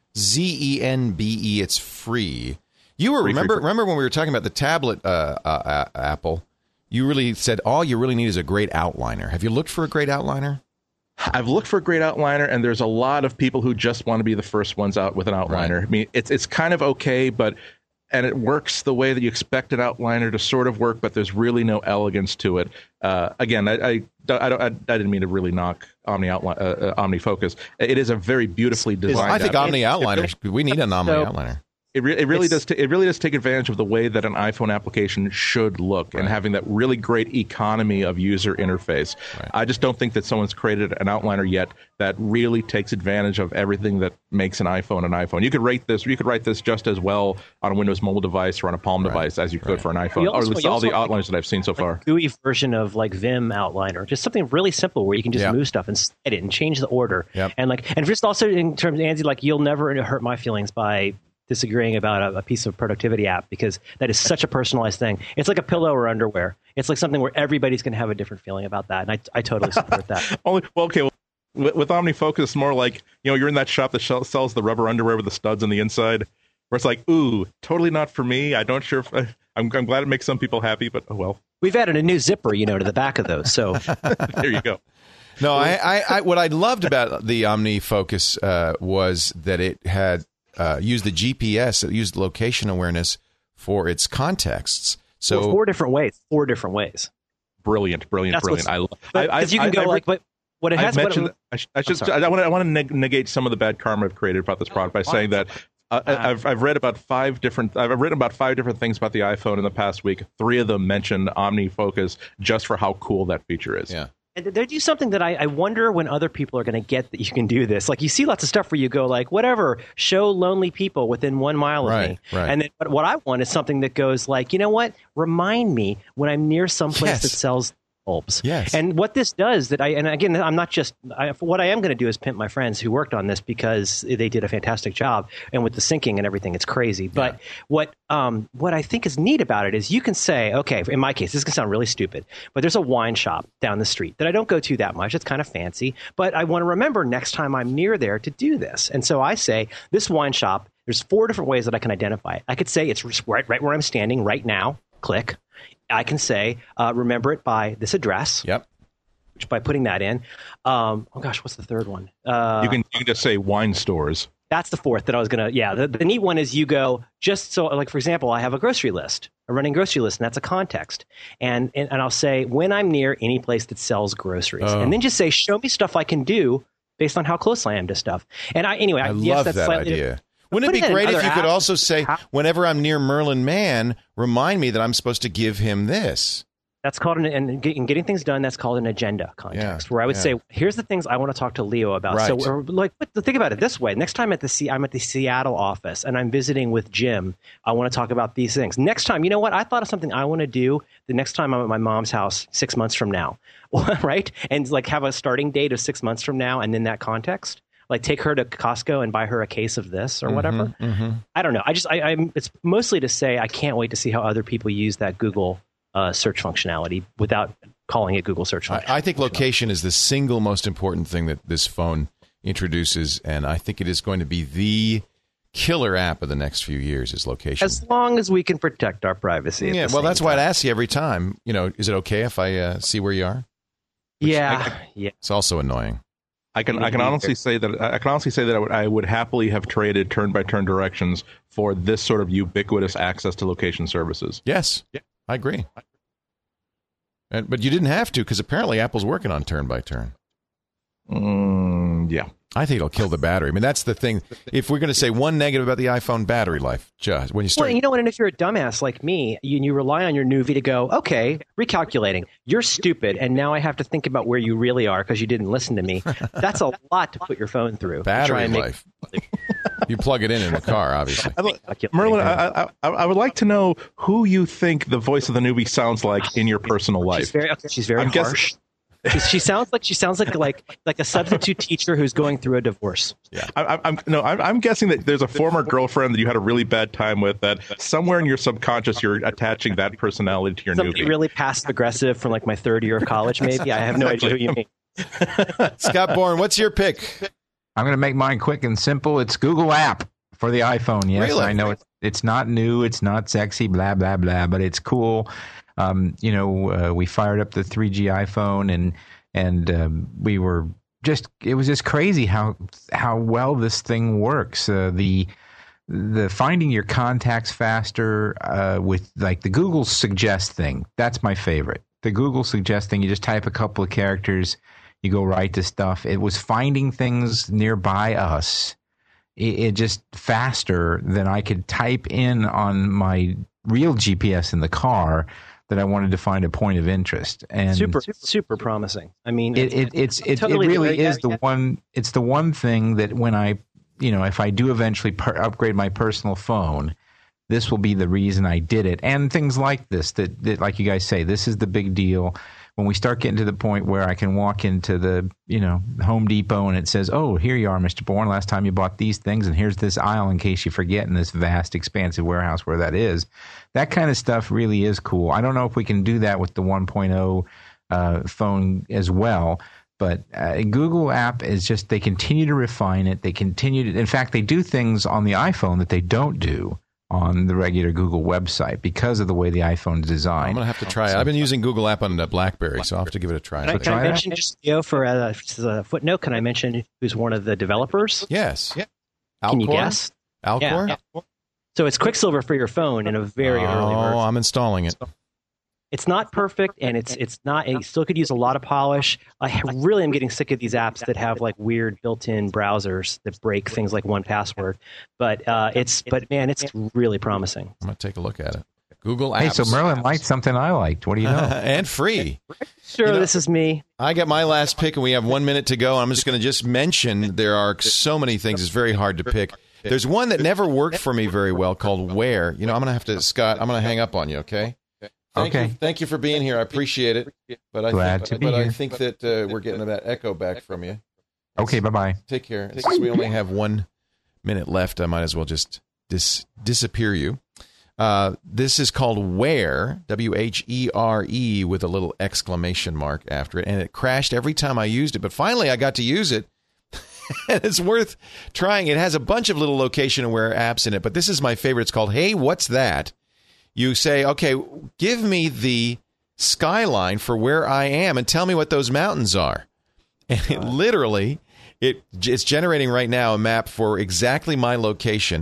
Z E N B E, it's free. You were Free, remember free, free. remember when we were talking about the tablet uh, uh, uh, Apple? You really said all you really need is a great outliner. Have you looked for a great outliner? I've looked for a great outliner, and there's a lot of people who just want to be the first ones out with an outliner. Right. I mean, it's it's kind of okay, but and it works the way that you expect an outliner to sort of work, but there's really no elegance to it. Uh, again, I I, I, don't, I, I didn't mean to really knock Omni outline, uh, uh, Omni Focus. It is a very beautifully designed. Well, I think app. Omni outliner. We need an Omni So- outliner. It, re- it really It's- does. T- it really does take advantage of the way that an iPhone application should look, and Right. having that really great economy of user interface. Right. I just don't think that someone's created an outliner yet that really takes advantage of everything that makes an iPhone an iPhone. You could rate this. You could write this just as well on a Windows mobile device or on a Palm Right. device as you could Right. for an iPhone, You or also- at least you all the also- outliners that I've seen so far. Like G U I version of like Vim outliner, just something really simple where you can just Yeah. move stuff and slide it and change the order. Yep. And like, and just also in terms of Andy, like you'll never hurt my feelings by disagreeing about a, a piece of productivity app because that is such a personalized thing. It's like a pillow or underwear. It's like something where everybody's going to have a different feeling about that, and I, I totally support that. Only well, okay. Well, with, with OmniFocus, it's more like you know you're in that shop that sh- sells the rubber underwear with the studs on the inside, where it's like, ooh, totally not for me. I don't sure. If, I, I'm I'm glad it makes some people happy, but oh well. We've added a new zipper, you know, to the back of those. So There you go. No, I, I, I what I loved about the Omni Focus uh, was that it had uh, used the G P S, it used location awareness for its contexts. So four different ways, four different ways. Brilliant, brilliant, That's brilliant. what's- I, lo- But, I, 'cause you can I, go I've, like, but what it I've has. what it- mentioned. I, sh- I should. sorry. I want to. I want to neg- negate some of the bad karma I've created about this product by saying that. Uh, I- I've I've read about five different. I've written about five different things about the iPhone in the past week. Three of them mentioned OmniFocus just for how cool that feature is. yeah. And they do something that I, I wonder when other people are going to get that you can do this. Like you see lots of stuff where you go like, whatever, show lonely people within one mile of Right, me. right. And then but what I want is something that goes like, you know what? Remind me when I'm near someplace Yes. that sells bulbs. Yes. And what this does that I, and again, I'm not just, I, what I am going to do is pimp my friends who worked on this because they did a fantastic job. And with the syncing and everything, it's crazy. But Yeah. what, um, what I think is neat about it is you can say, okay, in my case, this is going to sound really stupid, but there's a wine shop down the street that I don't go to that much. It's kind of fancy, but I want to remember next time I'm near there to do this. And so I say, this wine shop, there's four different ways that I can identify it. I could say it's right, right where I'm standing right now, click. I can say, uh, remember it by this address, Yep. which by putting that in. Um, oh gosh, what's the third one? Uh, You can you can just say wine stores. That's the fourth that I was going to, yeah. The, the neat one is you go just so, like, for example, I have a grocery list. a running grocery list, and that's a context. And, and and I'll say, when I'm near any place that sells groceries, Oh. and then just say, show me stuff I can do based on how close I am to stuff. And I anyway, I yes, love that's that slightly idea. different. Wouldn't it Putting be that in great if other you could apps- also say, whenever I'm near Merlin Mann, remind me that I'm supposed to give him this? That's called an, and get- in getting things done. That's called an agenda context, Yeah, where I would yeah. say, "Here's the things I want to talk to Leo about." Right. So, we're like, but think about it this way: next time at the C, I'm at the Seattle office and I'm visiting with Jim. I want to talk about these things. Next time, you know what? I thought of something I want to do. The next time I'm at my mom's house, six months from now, right? And like have a starting date of six months from now, and in that context, like take her to Costco and buy her a case of this or whatever. Mm-hmm. I don't know. I just, I, I'm. It's mostly to say I can't wait to see how other people use that Google uh, search functionality without calling it Google search functionality. I, I think location is the single most important thing that this phone introduces, and I think it is going to be the killer app of the next few years is location. As long as we can protect our privacy. At yeah, the well, same that's why I'd time. ask you every time, you know, is it okay if I uh, see where you are? Yeah, yeah. It's also annoying. I can I can honestly say that I can honestly say that I would, I would happily have traded turn by turn directions for this sort of ubiquitous access to location services. Yes, I agree. And, but you didn't have to, because apparently Apple's working on turn by turn. Mm, yeah. I think it'll kill the battery. I mean, that's the thing. If we're going to say one negative about the iPhone battery life, just when you start. Well, you know what? And if you're a dumbass like me, you, you rely on your Nuvi to go, okay, recalculating. You're stupid, and now I have to think about where you really are because you didn't listen to me. That's a lot to put your phone through. to try battery and make- life. You plug it in in the car, obviously. I would- Merlin, I, I, I would like to know who you think the voice of the newbie sounds like in your personal life. She's very, okay, she's very I'm guessing- harsh. She, she sounds like she sounds like like like a substitute teacher who's going through a divorce. Yeah, I, I, I'm no, I'm, I'm guessing that there's a former girlfriend that you had a really bad time with. That somewhere in your subconscious you're attaching that personality to your Somebody newbie. really passive aggressive from like my third year of college, maybe. I have no idea who you mean. Scott Bourne, what's your pick? I'm going to make mine quick and simple. It's Google App for the iPhone. Yes, Really? I know it's it's not new, it's not sexy, blah blah blah, but it's cool. Um, you know, uh, we fired up the three G iPhone, and and um, we were just it was just crazy how how well this thing works. Uh, the the finding your contacts faster uh, with like the Google Suggest thing. That's my favorite. The Google Suggest thing. You just type a couple of characters, you go right to stuff. It was finding things nearby us. It, it just faster than I could type in on my real G P S in the car that I wanted to find a point of interest. And Super, super promising. I mean, it it it's it, totally it really yeah, is the yeah. one. It's the one thing that when I, you know, if I do eventually per- upgrade my personal phone, this will be the reason I did it. And things like this, that, that like you guys say, this is the big deal. When we start getting to the point where I can walk into the, you know, Home Depot and it says, oh, here you are, Mister Bourne. Last time you bought these things, and here's this aisle in case you forget in this vast, expansive warehouse where that is. That kind of stuff really is cool. I don't know if we can do that with the one point oh uh, phone as well. But uh, Google app is just, they continue to refine it. They continue to, in fact, they do things on the iPhone that they don't do on the regular Google website because of the way the iPhone is designed. I'm going to have to try it. I've been using Google app on the BlackBerry, so I'll have to give it a try. Can I, can I mention just Leo for a, just as a footnote? Can I mention who's one of the developers? Yes. Yeah. Alcor? Can you guess? Alcor? Yeah. So it's Quicksilver for your phone in a very oh, early version. Oh, I'm installing it. It's not perfect, and it's it's not. It still could use a lot of polish. I really am getting sick of these apps that have like weird built-in browsers that break things like one password. But uh, it's but man, it's really promising. I'm gonna take a look at it. Google Apps. Hey, so Merlin liked something I liked. What do you know? And free. Sure, You know, this is me. I got my last pick, and we have one minute to go. I'm just going to just mention there are so many things. It's very hard to pick. There's one that never worked for me very well called Where. You know, I'm going to have to, Scott, I'm going to hang up on you, okay? Thank Okay. You, thank you for being here. I appreciate it. But I Glad think, to be but I here. think that uh, we're getting that echo back from you. Okay, bye-bye. Take care. Since we only have one minute left, I might as well just dis- disappear you. Uh, this is called Where, W H E R E, with a little exclamation mark after it. And it crashed every time I used it. But finally, I got to use it. And it's worth trying. It has a bunch of little location aware apps in it. But this is my favorite. It's called Hey, What's That? You say, okay, give me the skyline for where I am and tell me what those mountains are. And it literally, it it's generating right now a map for exactly my location.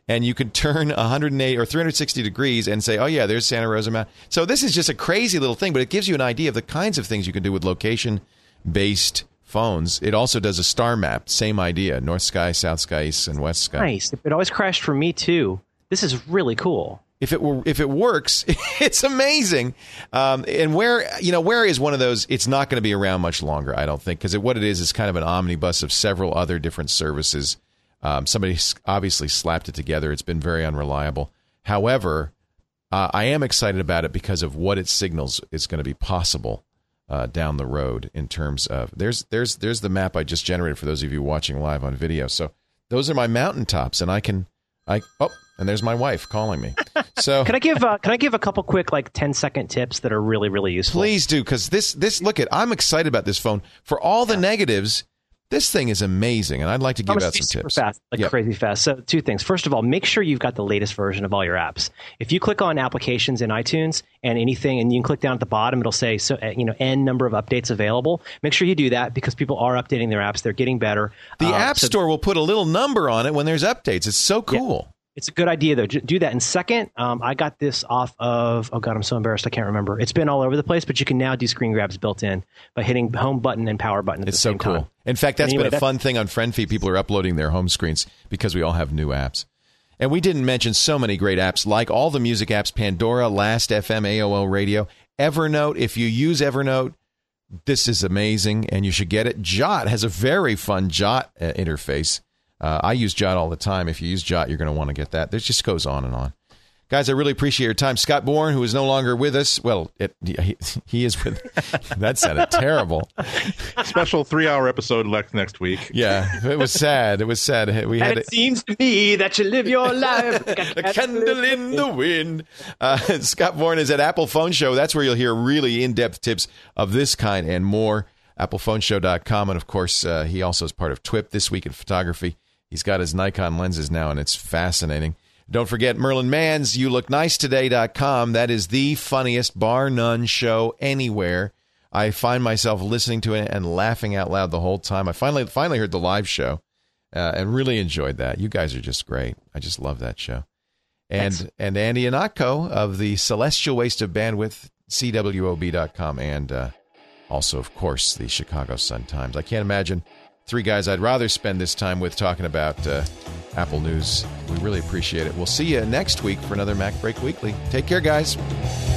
and you can turn one hundred eighty or three hundred sixty degrees and say, oh, yeah, there's Santa Rosa Mountain. So this is just a crazy little thing, but it gives you an idea of the kinds of things you can do with location-based phones. It also does a star map, same idea, north sky, south sky, east and west sky. Nice. It always crashed for me, too. This is really cool. If it were, if it works, it's amazing. Um, and where, you know, where is one of those, it's not going to be around much longer, I don't think, because what it is is kind of an omnibus of several other different services. Um, somebody obviously slapped it together. It's been very unreliable. However, uh, I am excited about it because of what it signals is going to be possible uh, down the road in terms of, there's, there's, there's the map I just generated for those of you watching live on video. So those are my mountaintops, and I can, I, oh, and there's my wife calling me. So can I give uh, can I give a couple quick like ten second tips that are really really useful? Please do, because this this look at I'm excited about this phone for all the yeah. negatives. This thing is amazing, and I'd like to give out some super tips. Fast, like yep. crazy fast. So two things. First of all, make sure you've got the latest version of all your apps. If you click on applications in iTunes and anything, and you can click down at the bottom, it'll say so you know n number of updates available. Make sure you do that because people are updating their apps. They're getting better. The uh, App so, Store will put a little number on it when there's updates. It's so cool. Yeah. It's a good idea, though. Do that. And second, um, I got this off of, oh, God, I'm so embarrassed. I can't remember. It's been all over the place, but you can now do screen grabs built in by hitting home button and power button at it's the so same cool. time. In fact, that's anyway, been a fun thing on FriendFeed. People are uploading their home screens because we all have new apps. And we didn't mention so many great apps, like all the music apps, Pandora, Last F M, A O L Radio, Evernote. If you use Evernote, this is amazing, and you should get it. Jot has a very fun Jot uh, interface. Uh, I use Jot all the time. If you use Jot, you're going to want to get that. This just goes on and on. Guys, I really appreciate your time. Scott Bourne, who is no longer with us. Well, it, he, he is with... That sounded terrible. Special three-hour episode next week. Yeah, it was sad. It was sad. We and had it a, seems to me that you live your life. A candle in the wind. Uh, Scott Bourne is at Apple Phone Show. That's where you'll hear really in-depth tips of this kind and more. apple phone show dot com. And, of course, uh, he also is part of T W I P, This Week in Photography. He's got his Nikon lenses now, and it's fascinating. Don't forget Merlin Mann's you look nice today dot com. That is the funniest, bar none, show anywhere. I find myself listening to it and laughing out loud the whole time. I finally finally heard the live show uh, and really enjoyed that. You guys are just great. I just love that show. And Thanks. and Andy Ihnatko of the Celestial Waste of Bandwidth, C W O B dot com, and uh, also, of course, the Chicago Sun-Times. I can't imagine three guys I'd rather spend this time with talking about uh, Apple news. We really appreciate it. We'll see you next week for another Mac Break Weekly. Take care, guys.